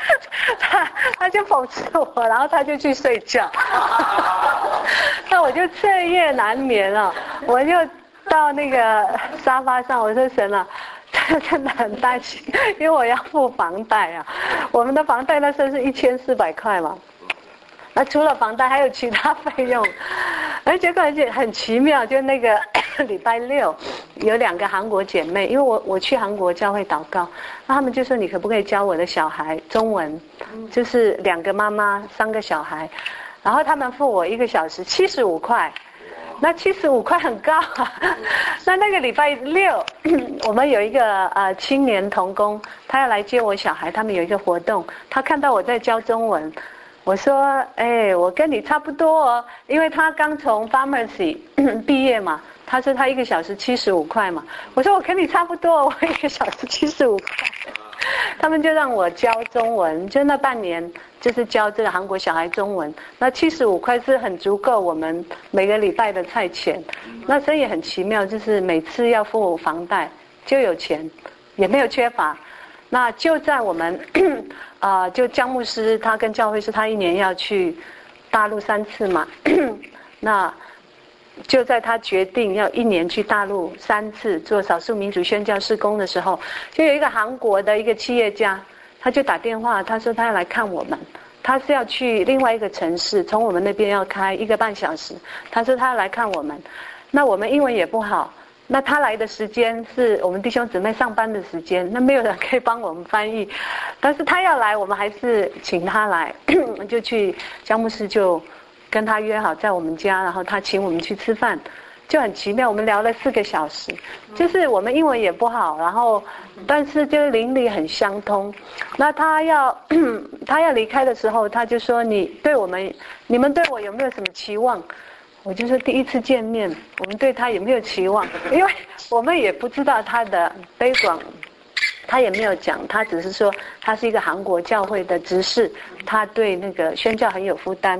[SPEAKER 2] 他他就讽刺我，然后他就去睡觉。那我就彻夜难眠了，我就到那个沙发上，我说神啊，真的很担心，因为我要付房贷啊。我们的房贷那时候是一千四百块嘛，那除了房贷还有其他费用，而结果而且很奇妙，就那个礼拜六有两个韩国姐妹，因为我我去韩国教会祷告，那他们就说你可不可以教我的小孩中文，就是两个妈妈三个小孩，然后他们付我一个小时七十五块。那七十五块很高啊。那那个礼拜六我们有一个呃青年童工，他要来接我小孩，他们有一个活动，他看到我在教中文，我说哎，我跟你差不多哦，因为他刚从 pharmacy 毕业嘛，他说他一个小时七十五块嘛，我说我跟你差不多，我一个小时七十五块。他们就让我教中文，就那半年就是教这个韩国小孩中文，那七十五块是很足够我们每个礼拜的菜钱。那所以很奇妙，就是每次要付房贷就有钱，也没有缺乏。那就在我们啊、呃，就江牧师他跟教会是他一年要去大陆三次嘛，那就在他决定要一年去大陆三次做少数民族宣教事工的时候，就有一个韩国的一个企业家，他就打电话，他说他要来看我们，他是要去另外一个城市，从我们那边要开一个半小时，他说他要来看我们，那我们英文也不好，那他来的时间是我们弟兄姊妹上班的时间，那没有人可以帮我们翻译，但是他要来，我们还是请他来，就去江牧师就跟他约好在我们家，然后他请我们去吃饭，就很奇妙，我们聊了四个小时，就是我们英文也不好，然后但是就是邻里很相通。那他要他要离开的时候，他就说你对我们你们对我有没有什么期望？我就说第一次见面，我们对他有没有期望？因为我们也不知道他的background，他也没有讲，他只是说他是一个韩国教会的执事，他对那个宣教很有负担。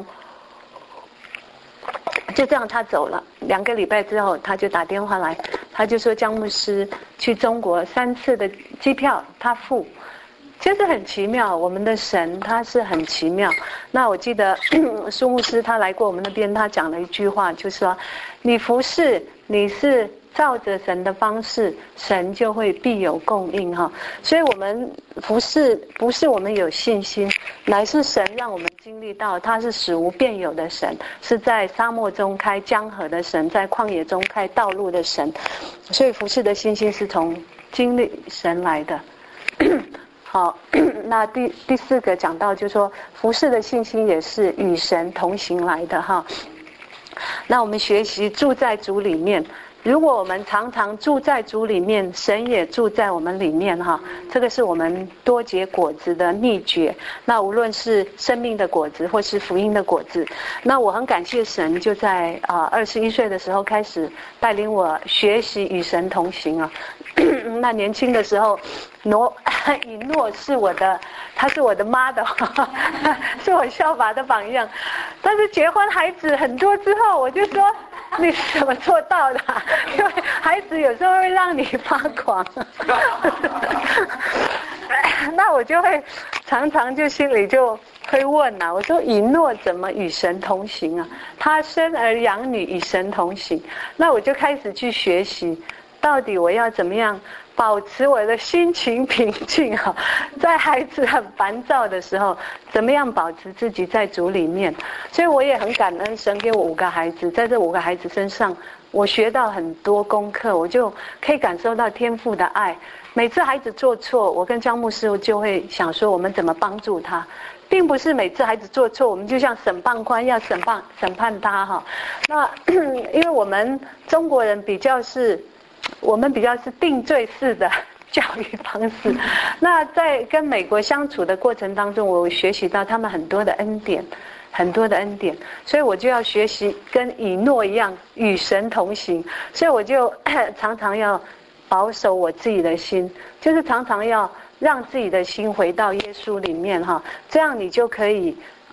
[SPEAKER 2] 就这样他走了，两个礼拜之后他就打电话来，他就说江牧师去中国三次的机票他付，就是很奇妙，我们的神他是很奇妙。那我记得苏牧师他来过我们那边，他讲了一句话，就是说你服侍你是照着神的方式，神就会必有供应哈。所以我们服侍不是我们有信心，乃是神让我们经历到他是使无变有的神，是在沙漠中开江河的神，在旷野中开道路的神。所以服侍的信心是从经历神来的。好，那第第四个讲到就是说服侍的信心也是与神同行来的哈。那我们学习住在主里面，如果我们常常住在主里面，神也住在我们里面哈，这个是我们多结果子的秘诀。那无论是生命的果子或是福音的果子，那我很感谢神，就在啊二十一岁的时候开始带领我学习与神同行啊。那年轻的时候，诺以诺是我的，他是我的妈的，是我效法的榜样。但是结婚孩子很多之后，我就说你是怎么做到的？因为孩子有时候会让你发狂。那我就会常常就心里就会问啊，我说以诺怎么与神同行啊？他生儿养女与神同行。那我就开始去学习，到底我要怎么样保持我的心情平静啊？在孩子很烦躁的时候，怎么样保持自己在主里面？所以我也很感恩神给我五个孩子，在这五个孩子身上，我学到很多功课，我就可以感受到天父的爱。每次孩子做错，我跟江牧师就会想说，我们怎么帮助他，并不是每次孩子做错，我们就像审判官要审判审判他哈。那因为我们中国人比较是。我们比较是定罪式的教育方式。那在跟美国相处的过程当中，我学习到他们很多的恩典，很多的恩典，所以我就要学习跟以诺一样与神同行。所以我就常常要保守我自己的心，就是常常要让自己的心回到耶稣里面哈，这样你就可以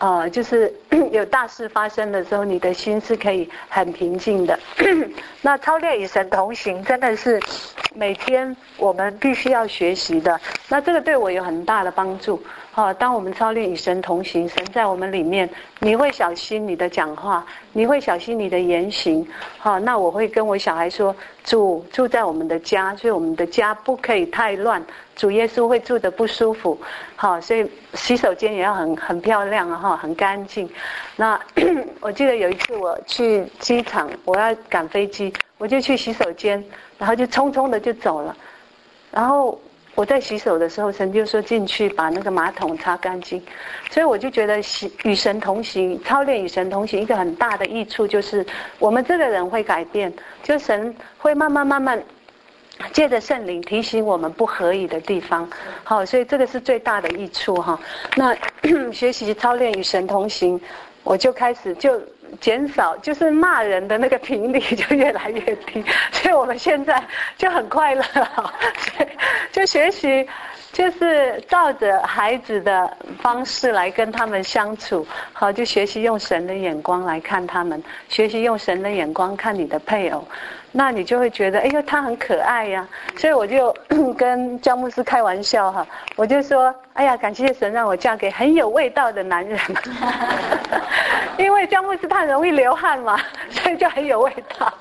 [SPEAKER 2] 呃，就是有大事发生的时候，你的心是可以很平静的。那操练与神同行，真的是每天我们必须要学习的。那这个对我有很大的帮助。哦，当我们操练与神同行，神在我们里面，你会小心你的讲话，你会小心你的言行。好、哦，那我会跟我小孩说，主住在我们的家，所以我们的家不可以太乱，主耶稣会住得不舒服。好、哦，所以洗手间也要很很漂亮啊，哈，很干净。那我记得有一次我去机场，我要赶飞机，我就去洗手间，然后就匆匆的就走了，然后我在洗手的时候，神就说进去把那个马桶擦干净。所以我就觉得与神同行，操练与神同行一个很大的益处就是我们这个人会改变，就神会慢慢慢慢借着圣灵提醒我们不合宜的地方。好，所以这个是最大的益处哈。那学习操练与神同行，我就开始就减少，就是骂人的那个频率就越来越低，所以我们现在就很快乐，所以就学习就是照着孩子的方式来跟他们相处。好，就学习用神的眼光来看他们，学习用神的眼光看你的配偶，那你就会觉得哎呦他很可爱呀、啊。所以我就跟焦牧师开玩笑哈，我就说哎呀感谢神让我嫁给很有味道的男人，因为焦牧师他很容易流汗嘛，所以就很有味道。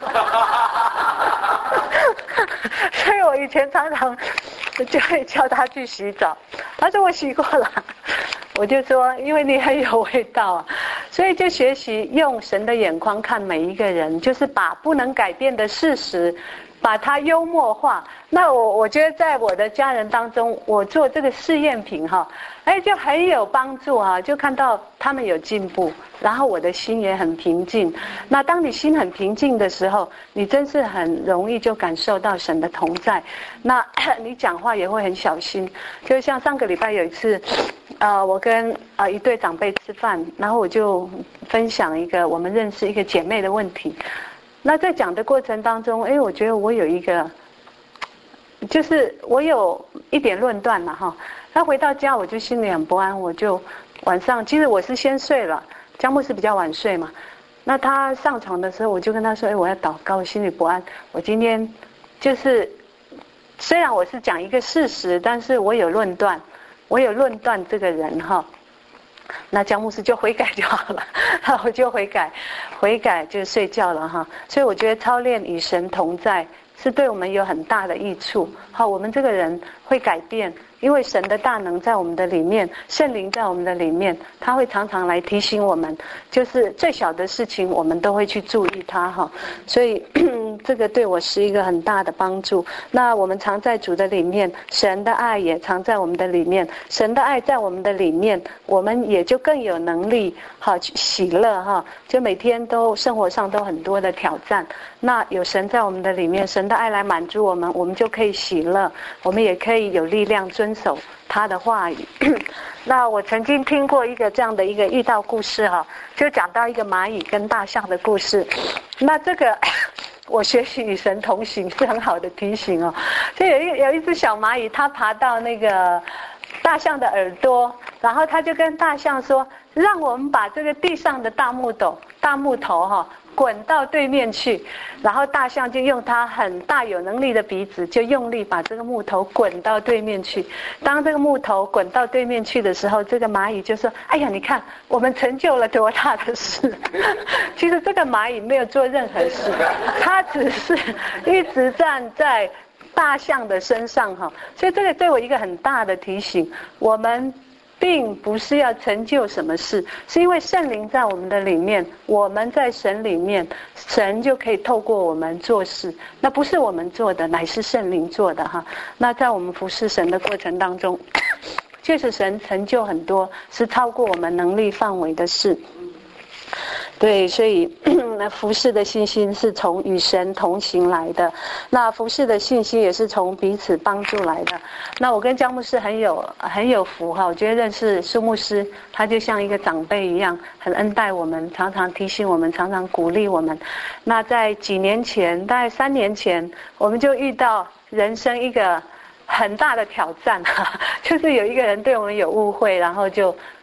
[SPEAKER 2] 所以我以前常常就会叫他去洗澡，他说我洗过了，我就说因为你很有味道啊。所以就学习用神的眼光看每一个人，就是把不能改变的事实把它幽默化。那我我觉得在我的家人当中，我做这个试验品哈，哎就很有帮助哈，就看到他们有进步，然后我的心也很平静。那当你心很平静的时候，你真是很容易就感受到神的同在。那你讲话也会很小心，就像上个礼拜有一次，呃，我跟呃一对长辈吃饭，然后我就分享一个我们认识一个姐妹的问题。那在讲的过程当中，哎，我觉得我有一个，就是我有一点论断了哈。那回到家我就心里很不安，我就晚上，其实我是先睡了，姜牧师比较晚睡嘛。那他上床的时候，我就跟他说，哎，我要祷告，我心里不安。我今天就是，虽然我是讲一个事实，但是我有论断，我有论断这个人哈。那姜牧师就悔改就好了，我就悔改，悔改就睡觉了哈。所以我觉得操练与神同在是对我们有很大的益处。好，我们这个人会改变，因为神的大能在我们的里面，圣灵在我们的里面，他会常常来提醒我们，就是最小的事情我们都会去注意它哈。所以这个对我是一个很大的帮助。那我们常在主的里面，神的爱也常在我们的里面，神的爱在我们的里面，我们也就更有能力好去喜乐哈。就每天都生活上都很多的挑战，那有神在我们的里面，神的爱来满足我们，我们就可以喜乐，我们也可以有力量遵守他的话语。那我曾经听过一个这样的一个遇到故事哈，就讲到一个蚂蚁跟大象的故事。那这个我学习与神同行是很好的提醒哦。就有一有一只小蚂蚁，它爬到那个大象的耳朵，然后它就跟大象说，让我们把这个地上的大木头大木头哈、哦、滚到对面去。然后大象就用它很大有能力的鼻子，就用力把这个木头滚到对面去。当这个木头滚到对面去的时候，这个蚂蚁就说，哎呀你看我们成就了多大的事。其实这个蚂蚁没有做任何事，它只是一直站在大象的身上哈。所以这个对我一个很大的提醒，我们并不是要成就什么事，是因为圣灵在我们的里面，我们在神里面，神就可以透过我们做事。那不是我们做的，乃是圣灵做的哈。那在我们服侍神的过程当中，确实神成就很多是超过我们能力范围的事。对，所以服侍的信心是从与神同行来的，那服侍的信心也是从彼此帮助来的。那我跟姜牧师很有很有福哈，我觉得认识苏牧师，他就像一个长辈一样，很恩待我们，常常提醒我们，常常鼓励我们。那在几年前，大概三年前，我们就遇到人生一个很大的挑战哈，就是有一个人对我们有误会，然后就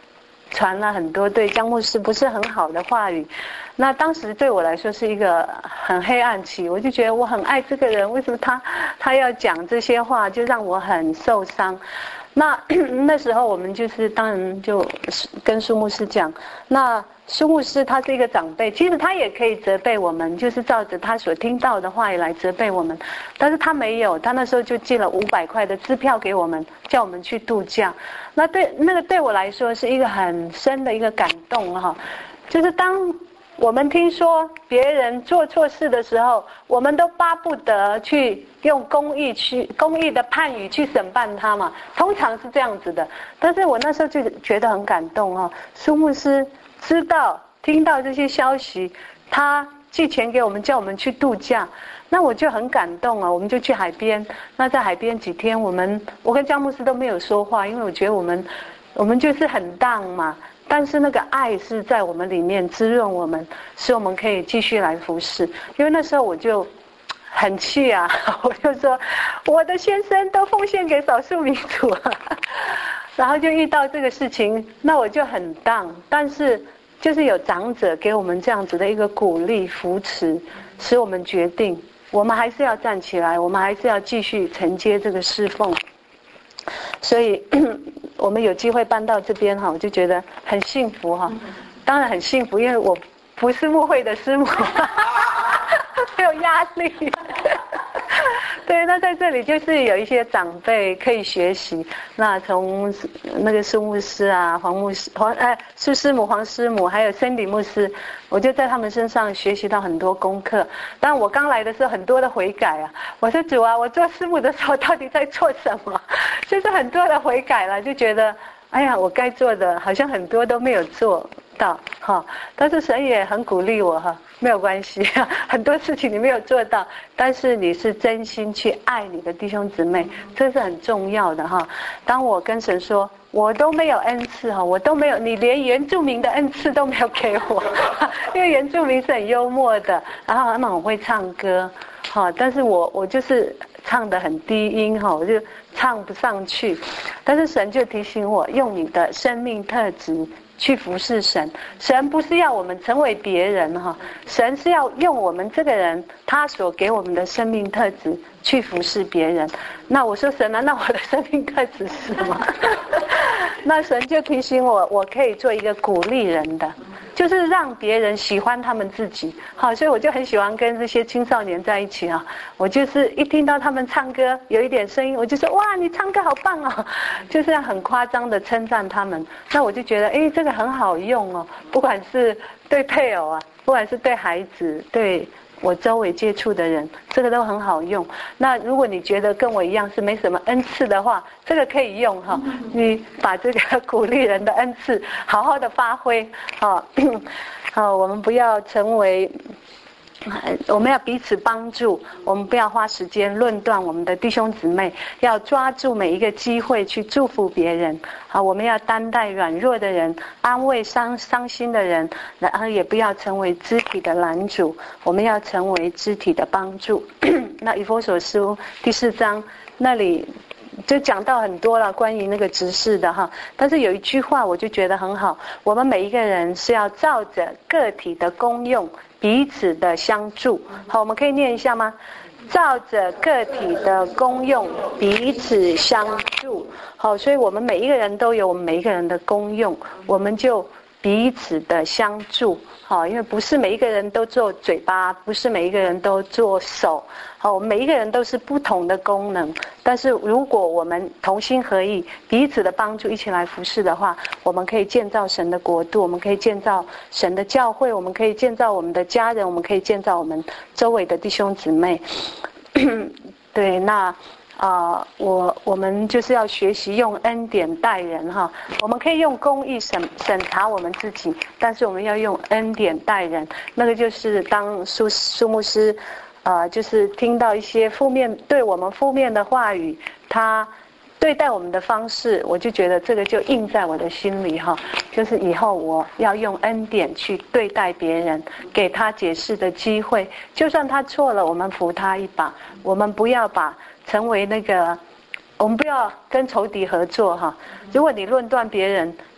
[SPEAKER 2] 传了很多对江牧师不是很好的话语。那当时对我来说是一个很黑暗期，我就觉得我很爱这个人，为什么他他要讲这些话，就让我很受伤。那那时候我们就是当然就跟苏牧师讲，那苏牧师他是一个长辈，其实他也可以责备我们，就是照着他所听到的话语来责备我们，但是他没有，他那时候就寄了五百块的支票给我们，叫我们去度假。那对那个对我来说是一个很深的一个感动哈，就是当我们听说别人做错事的时候，我们都巴不得去用公义去公义的判语去审判他嘛，通常是这样子的。但是我那时候就觉得很感动哈，苏牧师知道听到这些消息，他寄钱给我们，叫我们去度假，那我就很感动啊。我们就去海边，那在海边几天，我们我跟江牧师都没有说话，因为我觉得我们我们就是很荡嘛。但是那个爱是在我们里面滋润我们，使我们可以继续来服侍。因为那时候我就很气啊，我就说我的先生都奉献给少数民族啊，然后就遇到这个事情，那我就很down。但是就是有长者给我们这样子的一个鼓励扶持，使我们决定我们还是要站起来，我们还是要继续承接这个侍奉。所以我们有机会搬到这边哈，我就觉得很幸福哈。当然很幸福，因为我不是牧会的师母，没有压力。对，那在这里就是有一些长辈可以学习。那从那个苏牧师啊、黄牧师、黄哎苏师母、黄师母，还有森迪牧师，我就在他们身上学习到很多功课。但我刚来的时候，很多的悔改啊。我说主啊，我做师母的时候到底在做什么？就是很多的悔改了，就觉得哎呀，我该做的好像很多都没有做到哈。但是神也很鼓励我哈。没有关系，很多事情你没有做到，但是你是真心去爱你的弟兄姊妹，这是很重要的哈。当我跟神说我都没有恩赐哈，我都没有，你连原住民的恩赐都没有给我，因为原住民是很幽默的，然后他们很会唱歌哈，但是我我就是唱得很低音哈，我就唱不上去。但是神就提醒我，用你的生命特质去服侍神。神不是要我们成为别人哈，神是要用我们这个人他所给我们的生命特质去服侍别人。那我说神啊，那我的生命特质是什么？那神就提醒我，我可以做一个鼓励人的，就是让别人喜欢他们自己。好，所以我就很喜欢跟这些青少年在一起啊。我就是一听到他们唱歌有一点声音，我就说哇，你唱歌好棒哦，就是很夸张的称赞他们。那我就觉得哎，这个很好用哦，不管是对配偶啊，不管是对孩子，对我周围接触的人，这个都很好用。那如果你觉得跟我一样是没什么恩赐的话，这个可以用哈。你把这个鼓励人的恩赐好好的发挥，好，好，我们不要成为。我们要彼此帮助，我们不要花时间论断我们的弟兄姊妹，要抓住每一个机会去祝福别人。好，我们要担待软弱的人，安慰伤伤心的人，然后也不要成为肢体的拦阻，我们要成为肢体的帮助。那以弗所书第四章那里就讲到很多了，关于那个执事的哈。但是有一句话我就觉得很好，我们每一个人是要照着个体的功用彼此的相助。好，我们可以念一下吗？照着个体的功用彼此相助。好，所以我们每一个人都有我们每一个人的功用，我们就彼此的相助。好，因为不是每一个人都做嘴巴，不是每一个人都做手。好，我们每一个人都是不同的功能，但是如果我们同心合意，彼此的帮助，一起来服侍的话，我们可以建造神的国度，我们可以建造神的教会，我们可以建造我们的家人，我们可以建造我们周围的弟兄姊妹。对，那啊、呃，我我们就是要学习用恩典待人哈。我们可以用公义审审查我们自己，但是我们要用恩典待人。那个就是当苏苏牧师，呃，就是听到一些负面对我们负面的话语，他对待我们的方式，我就觉得这个就印在我的心里哈。就是以后我要用恩典去对待别人，给他解释的机会，就算他错了，我们扶他一把，我们不要把。成为那个，我们不要跟仇敌合作哈。如果你论断别人，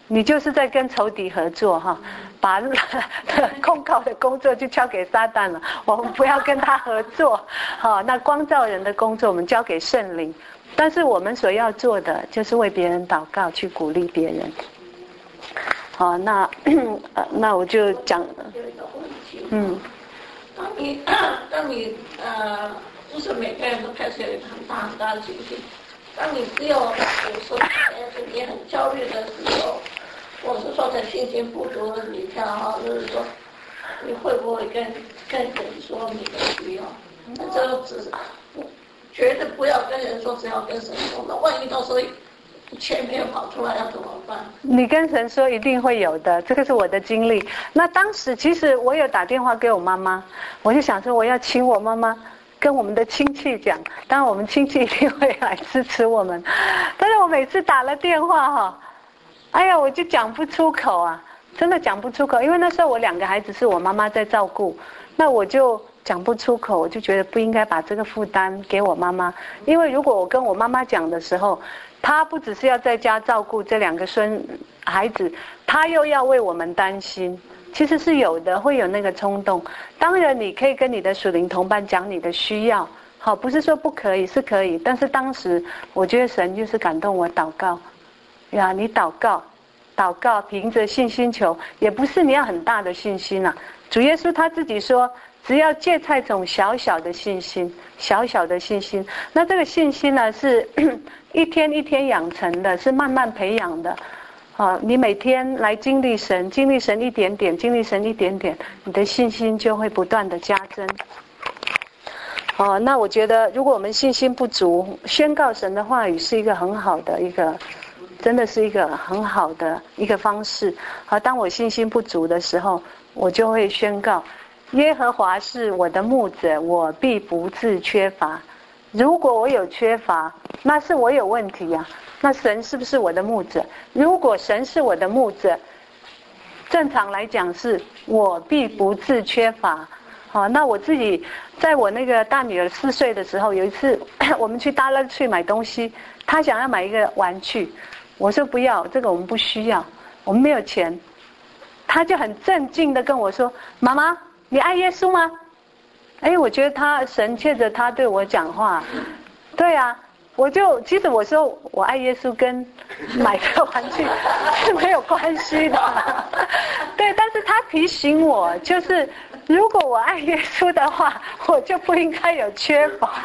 [SPEAKER 2] 你就是在跟仇敌合作哈，把控告的工作就交给撒旦了，我们不要跟他合作。好，那光照人的工作我们交给圣灵，但是我们所要做的就是为别人祷告，去鼓励别人。好，那那我就讲，嗯，
[SPEAKER 3] 当你当你呃，不是每个人都开始有一个很大很大的信心。当你只有有时候你很焦虑的时候，我是说在信心不足的底下哈，就是说你会不会跟跟人说你的需要？那这个只是不绝对不要跟人说，只要跟神说。那万一到时候前面跑出来要怎么办？
[SPEAKER 2] 你跟神说一定会有的，这个是我的经历。那当时其实我有打电话给我妈妈，我就想说我要请我妈妈跟我们的亲戚讲，当然我们亲戚一定会来支持我们。但是我每次打了电话哈，哎呀，我就讲不出口啊，真的讲不出口，因为那时候我两个孩子是我妈妈在照顾，那我就讲不出口，我就觉得不应该把这个负担给我妈妈，因为如果我跟我妈妈讲的时候，她不只是要在家照顾这两个孙孩子，她又要为我们担心。其实是有的，会有那个冲动。当然你可以跟你的属灵同伴讲你的需要，好，不是说不可以，是可以。但是当时我觉得神就是感动我祷告呀，你祷告祷告凭着信心求，也不是你要很大的信心啊。主耶稣他自己说，只要芥菜种小小的信心，小小的信心，那这个信心呢是一天一天养成的，是慢慢培养的啊，你每天来经历神，经历神一点点，经历神一点点，你的信心就会不断的加增。哦，那我觉得如果我们信心不足，宣告神的话语是一个很好的一个，真的是一个很好的一个方式。好，当我信心不足的时候，我就会宣告，耶和华是我的牧者，我必不致缺乏。如果我有缺乏，那是我有问题啊。那神是不是我的牧者？如果神是我的牧者，正常来讲是我必不致缺乏。好，那我自己在我那个大女儿四岁的时候，有一次我们去大乐去买东西，她想要买一个玩具，我说不要，这个我们不需要，我们没有钱。她就很镇静的跟我说：“妈妈，你爱耶稣吗？”哎，我觉得他神借着他对我讲话，对啊。我就其实我说我爱耶稣跟买这个玩具是没有关系的，对，但是他提醒我，就是如果我爱耶稣的话，我就不应该有缺乏。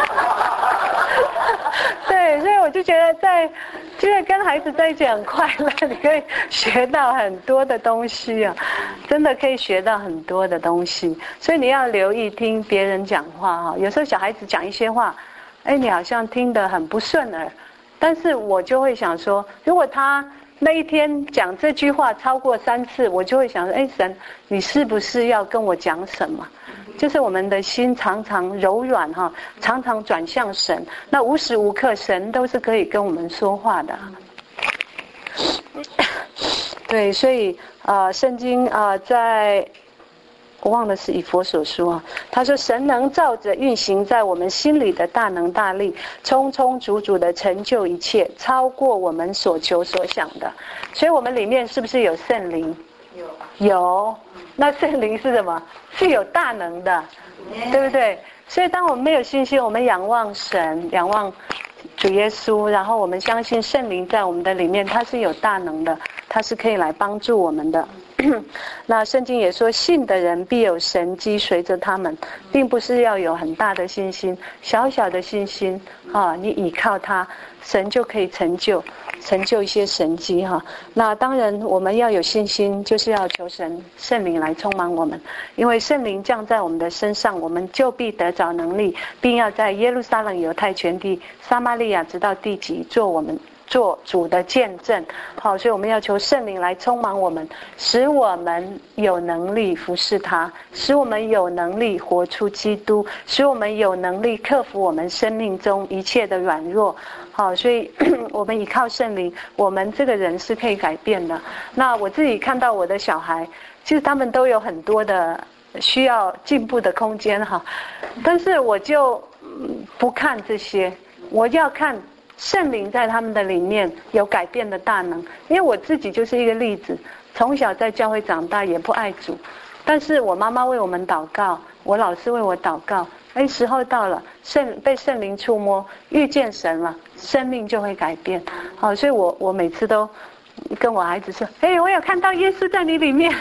[SPEAKER 2] 对，所以我就觉得在就是跟孩子在一起很快乐，你可以学到很多的东西啊，真的可以学到很多的东西。所以你要留意听别人讲话哈，有时候小孩子讲一些话，哎，你好像听得很不顺耳，但是我就会想说，如果他那一天讲这句话超过三次，我就会想说，哎，神，你是不是要跟我讲什么？就是我们的心常常柔软哈，常常转向神，那无时无刻神都是可以跟我们说话的。对，所以呃，圣经啊、呃，在。我忘了是以弗所书啊，他说神能照着运行在我们心里的大能大力，充充足足的成就一切，超过我们所求所想的。所以我们里面是不是有圣灵？有。有。那圣灵是什么？是有大能的，对不对？所以当我们没有信心，我们仰望神，仰望主耶稣，然后我们相信圣灵在我们的里面，他是有大能的，他是可以来帮助我们的。那圣经也说，信的人必有神迹随着他们，并不是要有很大的信心，小小的信心啊，你倚靠他，神就可以成就成就一些神迹哈。那当然我们要有信心，就是要求神圣灵来充满我们，因为圣灵降在我们的身上，我们就必得着能力，并要在耶路撒冷、犹太全地、撒玛利亚直到地极做我们做主的见证。好，所以我们要求圣灵来充满我们，使我们有能力服侍他，使我们有能力活出基督，使我们有能力克服我们生命中一切的软弱。好，所以我们依靠圣灵，我们这个人是可以改变的。那我自己看到我的小孩，其实他们都有很多的需要进步的空间哈，但是我就不看这些，我要看圣灵在他们的里面有改变的大能。因为我自己就是一个例子，从小在教会长大，也不爱主，但是我妈妈为我们祷告，我老师为我祷告，哎，时候到了，圣被圣灵触摸，遇见神了，生命就会改变。好，所以我我每次都跟我孩子说，哎，我有看到耶稣在你里面。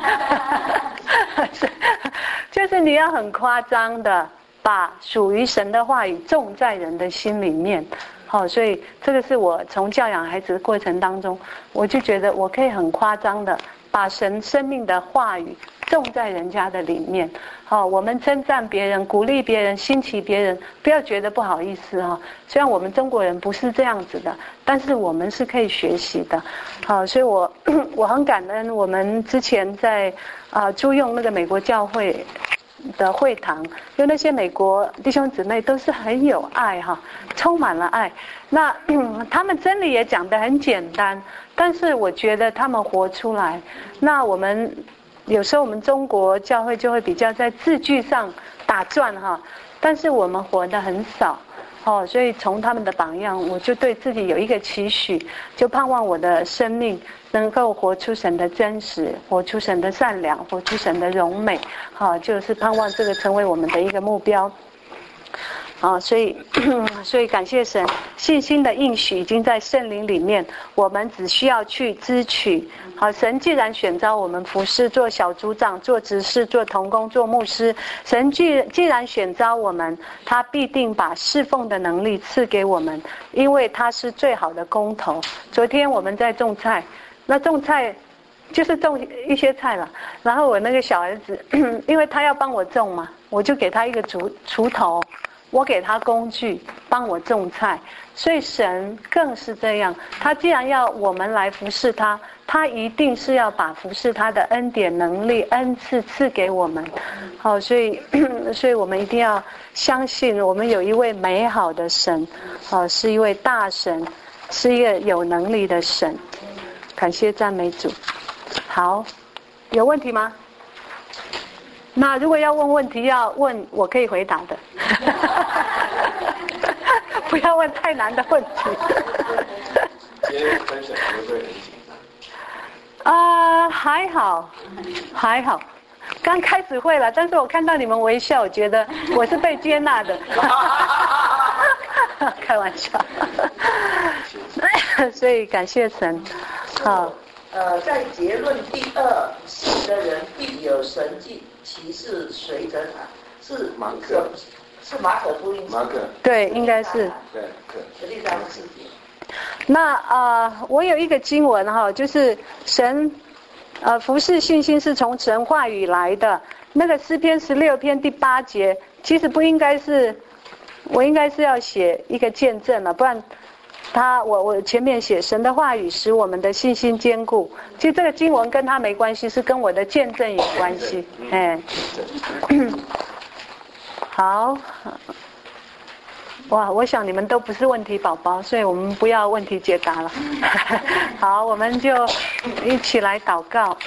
[SPEAKER 2] 就是你要很夸张的把属于神的话语种在人的心里面。好，所以这个是我从教养孩子的过程当中，我就觉得我可以很夸张的把神生命的话语种在人家的里面。好，我们称赞别人，鼓励别人，兴起别人，不要觉得不好意思哈。虽然我们中国人不是这样子的，但是我们是可以学习的。好，所以我我很感恩我们之前在啊租用那个美国教会的会堂，因为那些美国弟兄姊妹都是很有爱哈，充满了爱。那、嗯、他们真理也讲得很简单，但是我觉得他们活出来。那我们有时候我们中国教会就会比较在字句上打转哈，但是我们活得很少。哦，所以从他们的榜样，我就对自己有一个期许，就盼望我的生命能够活出神的真实，活出神的善良，活出神的荣美。好，就是盼望这个成为我们的一个目标。啊，所以所以感谢神，信心的应许已经在圣灵里面，我们只需要去支取。好，神既然选召我们服侍，做小组长，做执事，做同工，做牧师，神既既然选召我们，他必定把侍奉的能力赐给我们，因为他是最好的工头。昨天我们在种菜，那种菜就是种一些菜了，然后我那个小儿子，因为他要帮我种嘛，我就给他一个锄锄头，我给他工具帮我种菜。所以神更是这样，他既然要我们来服侍他，他一定是要把服侍他的恩典能力恩赐赐给我们。好，所以所以我们一定要相信我们有一位美好的神，好，是一位大神，是一个有能力的神。感谢赞美主。好，有问题吗？那如果要问问题，要问我可以回答的。不要问太难的问题。
[SPEAKER 4] 今天分享会不会很紧张？
[SPEAKER 2] 啊，还好，还好。刚开始会了，但是我看到你们微笑，我觉得我是被接纳的。开玩笑。所以感谢神。好。
[SPEAKER 5] 呃，在结论第二，信的人必有神迹奇事随着他，是
[SPEAKER 4] 马可。
[SPEAKER 5] 是马可福音。
[SPEAKER 4] 马可。
[SPEAKER 2] 对，应该是。
[SPEAKER 4] 对，
[SPEAKER 5] 十第三十四节。
[SPEAKER 2] 那啊、呃，我有一个经文哈，就是神，呃，服事信心是从神话语来的。那个诗篇十六篇第八节，其实不应该是，我应该是要写一个见证了，不然他我我前面写神的话语使我们的信心坚固。其实这个经文跟他没关系，是跟我的见证有关系。哎。好，哇，我想你们都不是问题宝宝，所以我们不要问题解答了。好，我们就一起来祷告。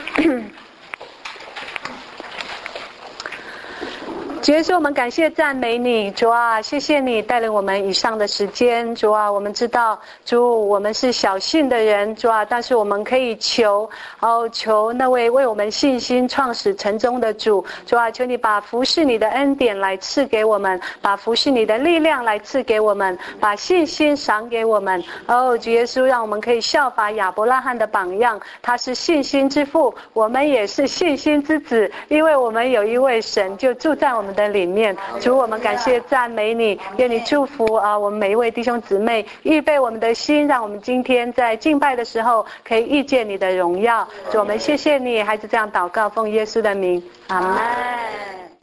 [SPEAKER 2] 主耶稣，我们感谢赞美你，主啊，谢谢你带领我们以上的时间，主啊，我们知道，主，我们是小信的人，主啊，但是我们可以求，哦，求那位为我们信心创始成终的主，主啊，求你把服侍你的恩典来赐给我们，把服侍你的力量来赐给我们，把信心赏给我们。哦，主耶稣，让我们可以效法亚伯拉罕的榜样，他是信心之父，我们也是信心之子，因为我们有一位神就住在我们的里面。主，我们感谢赞美你，愿你祝福啊我们每一位弟兄姊妹，预备我们的心，让我们今天在敬拜的时候可以遇见你的荣耀。主，我们谢谢你，孩子这样祷告，奉耶稣的名，阿们。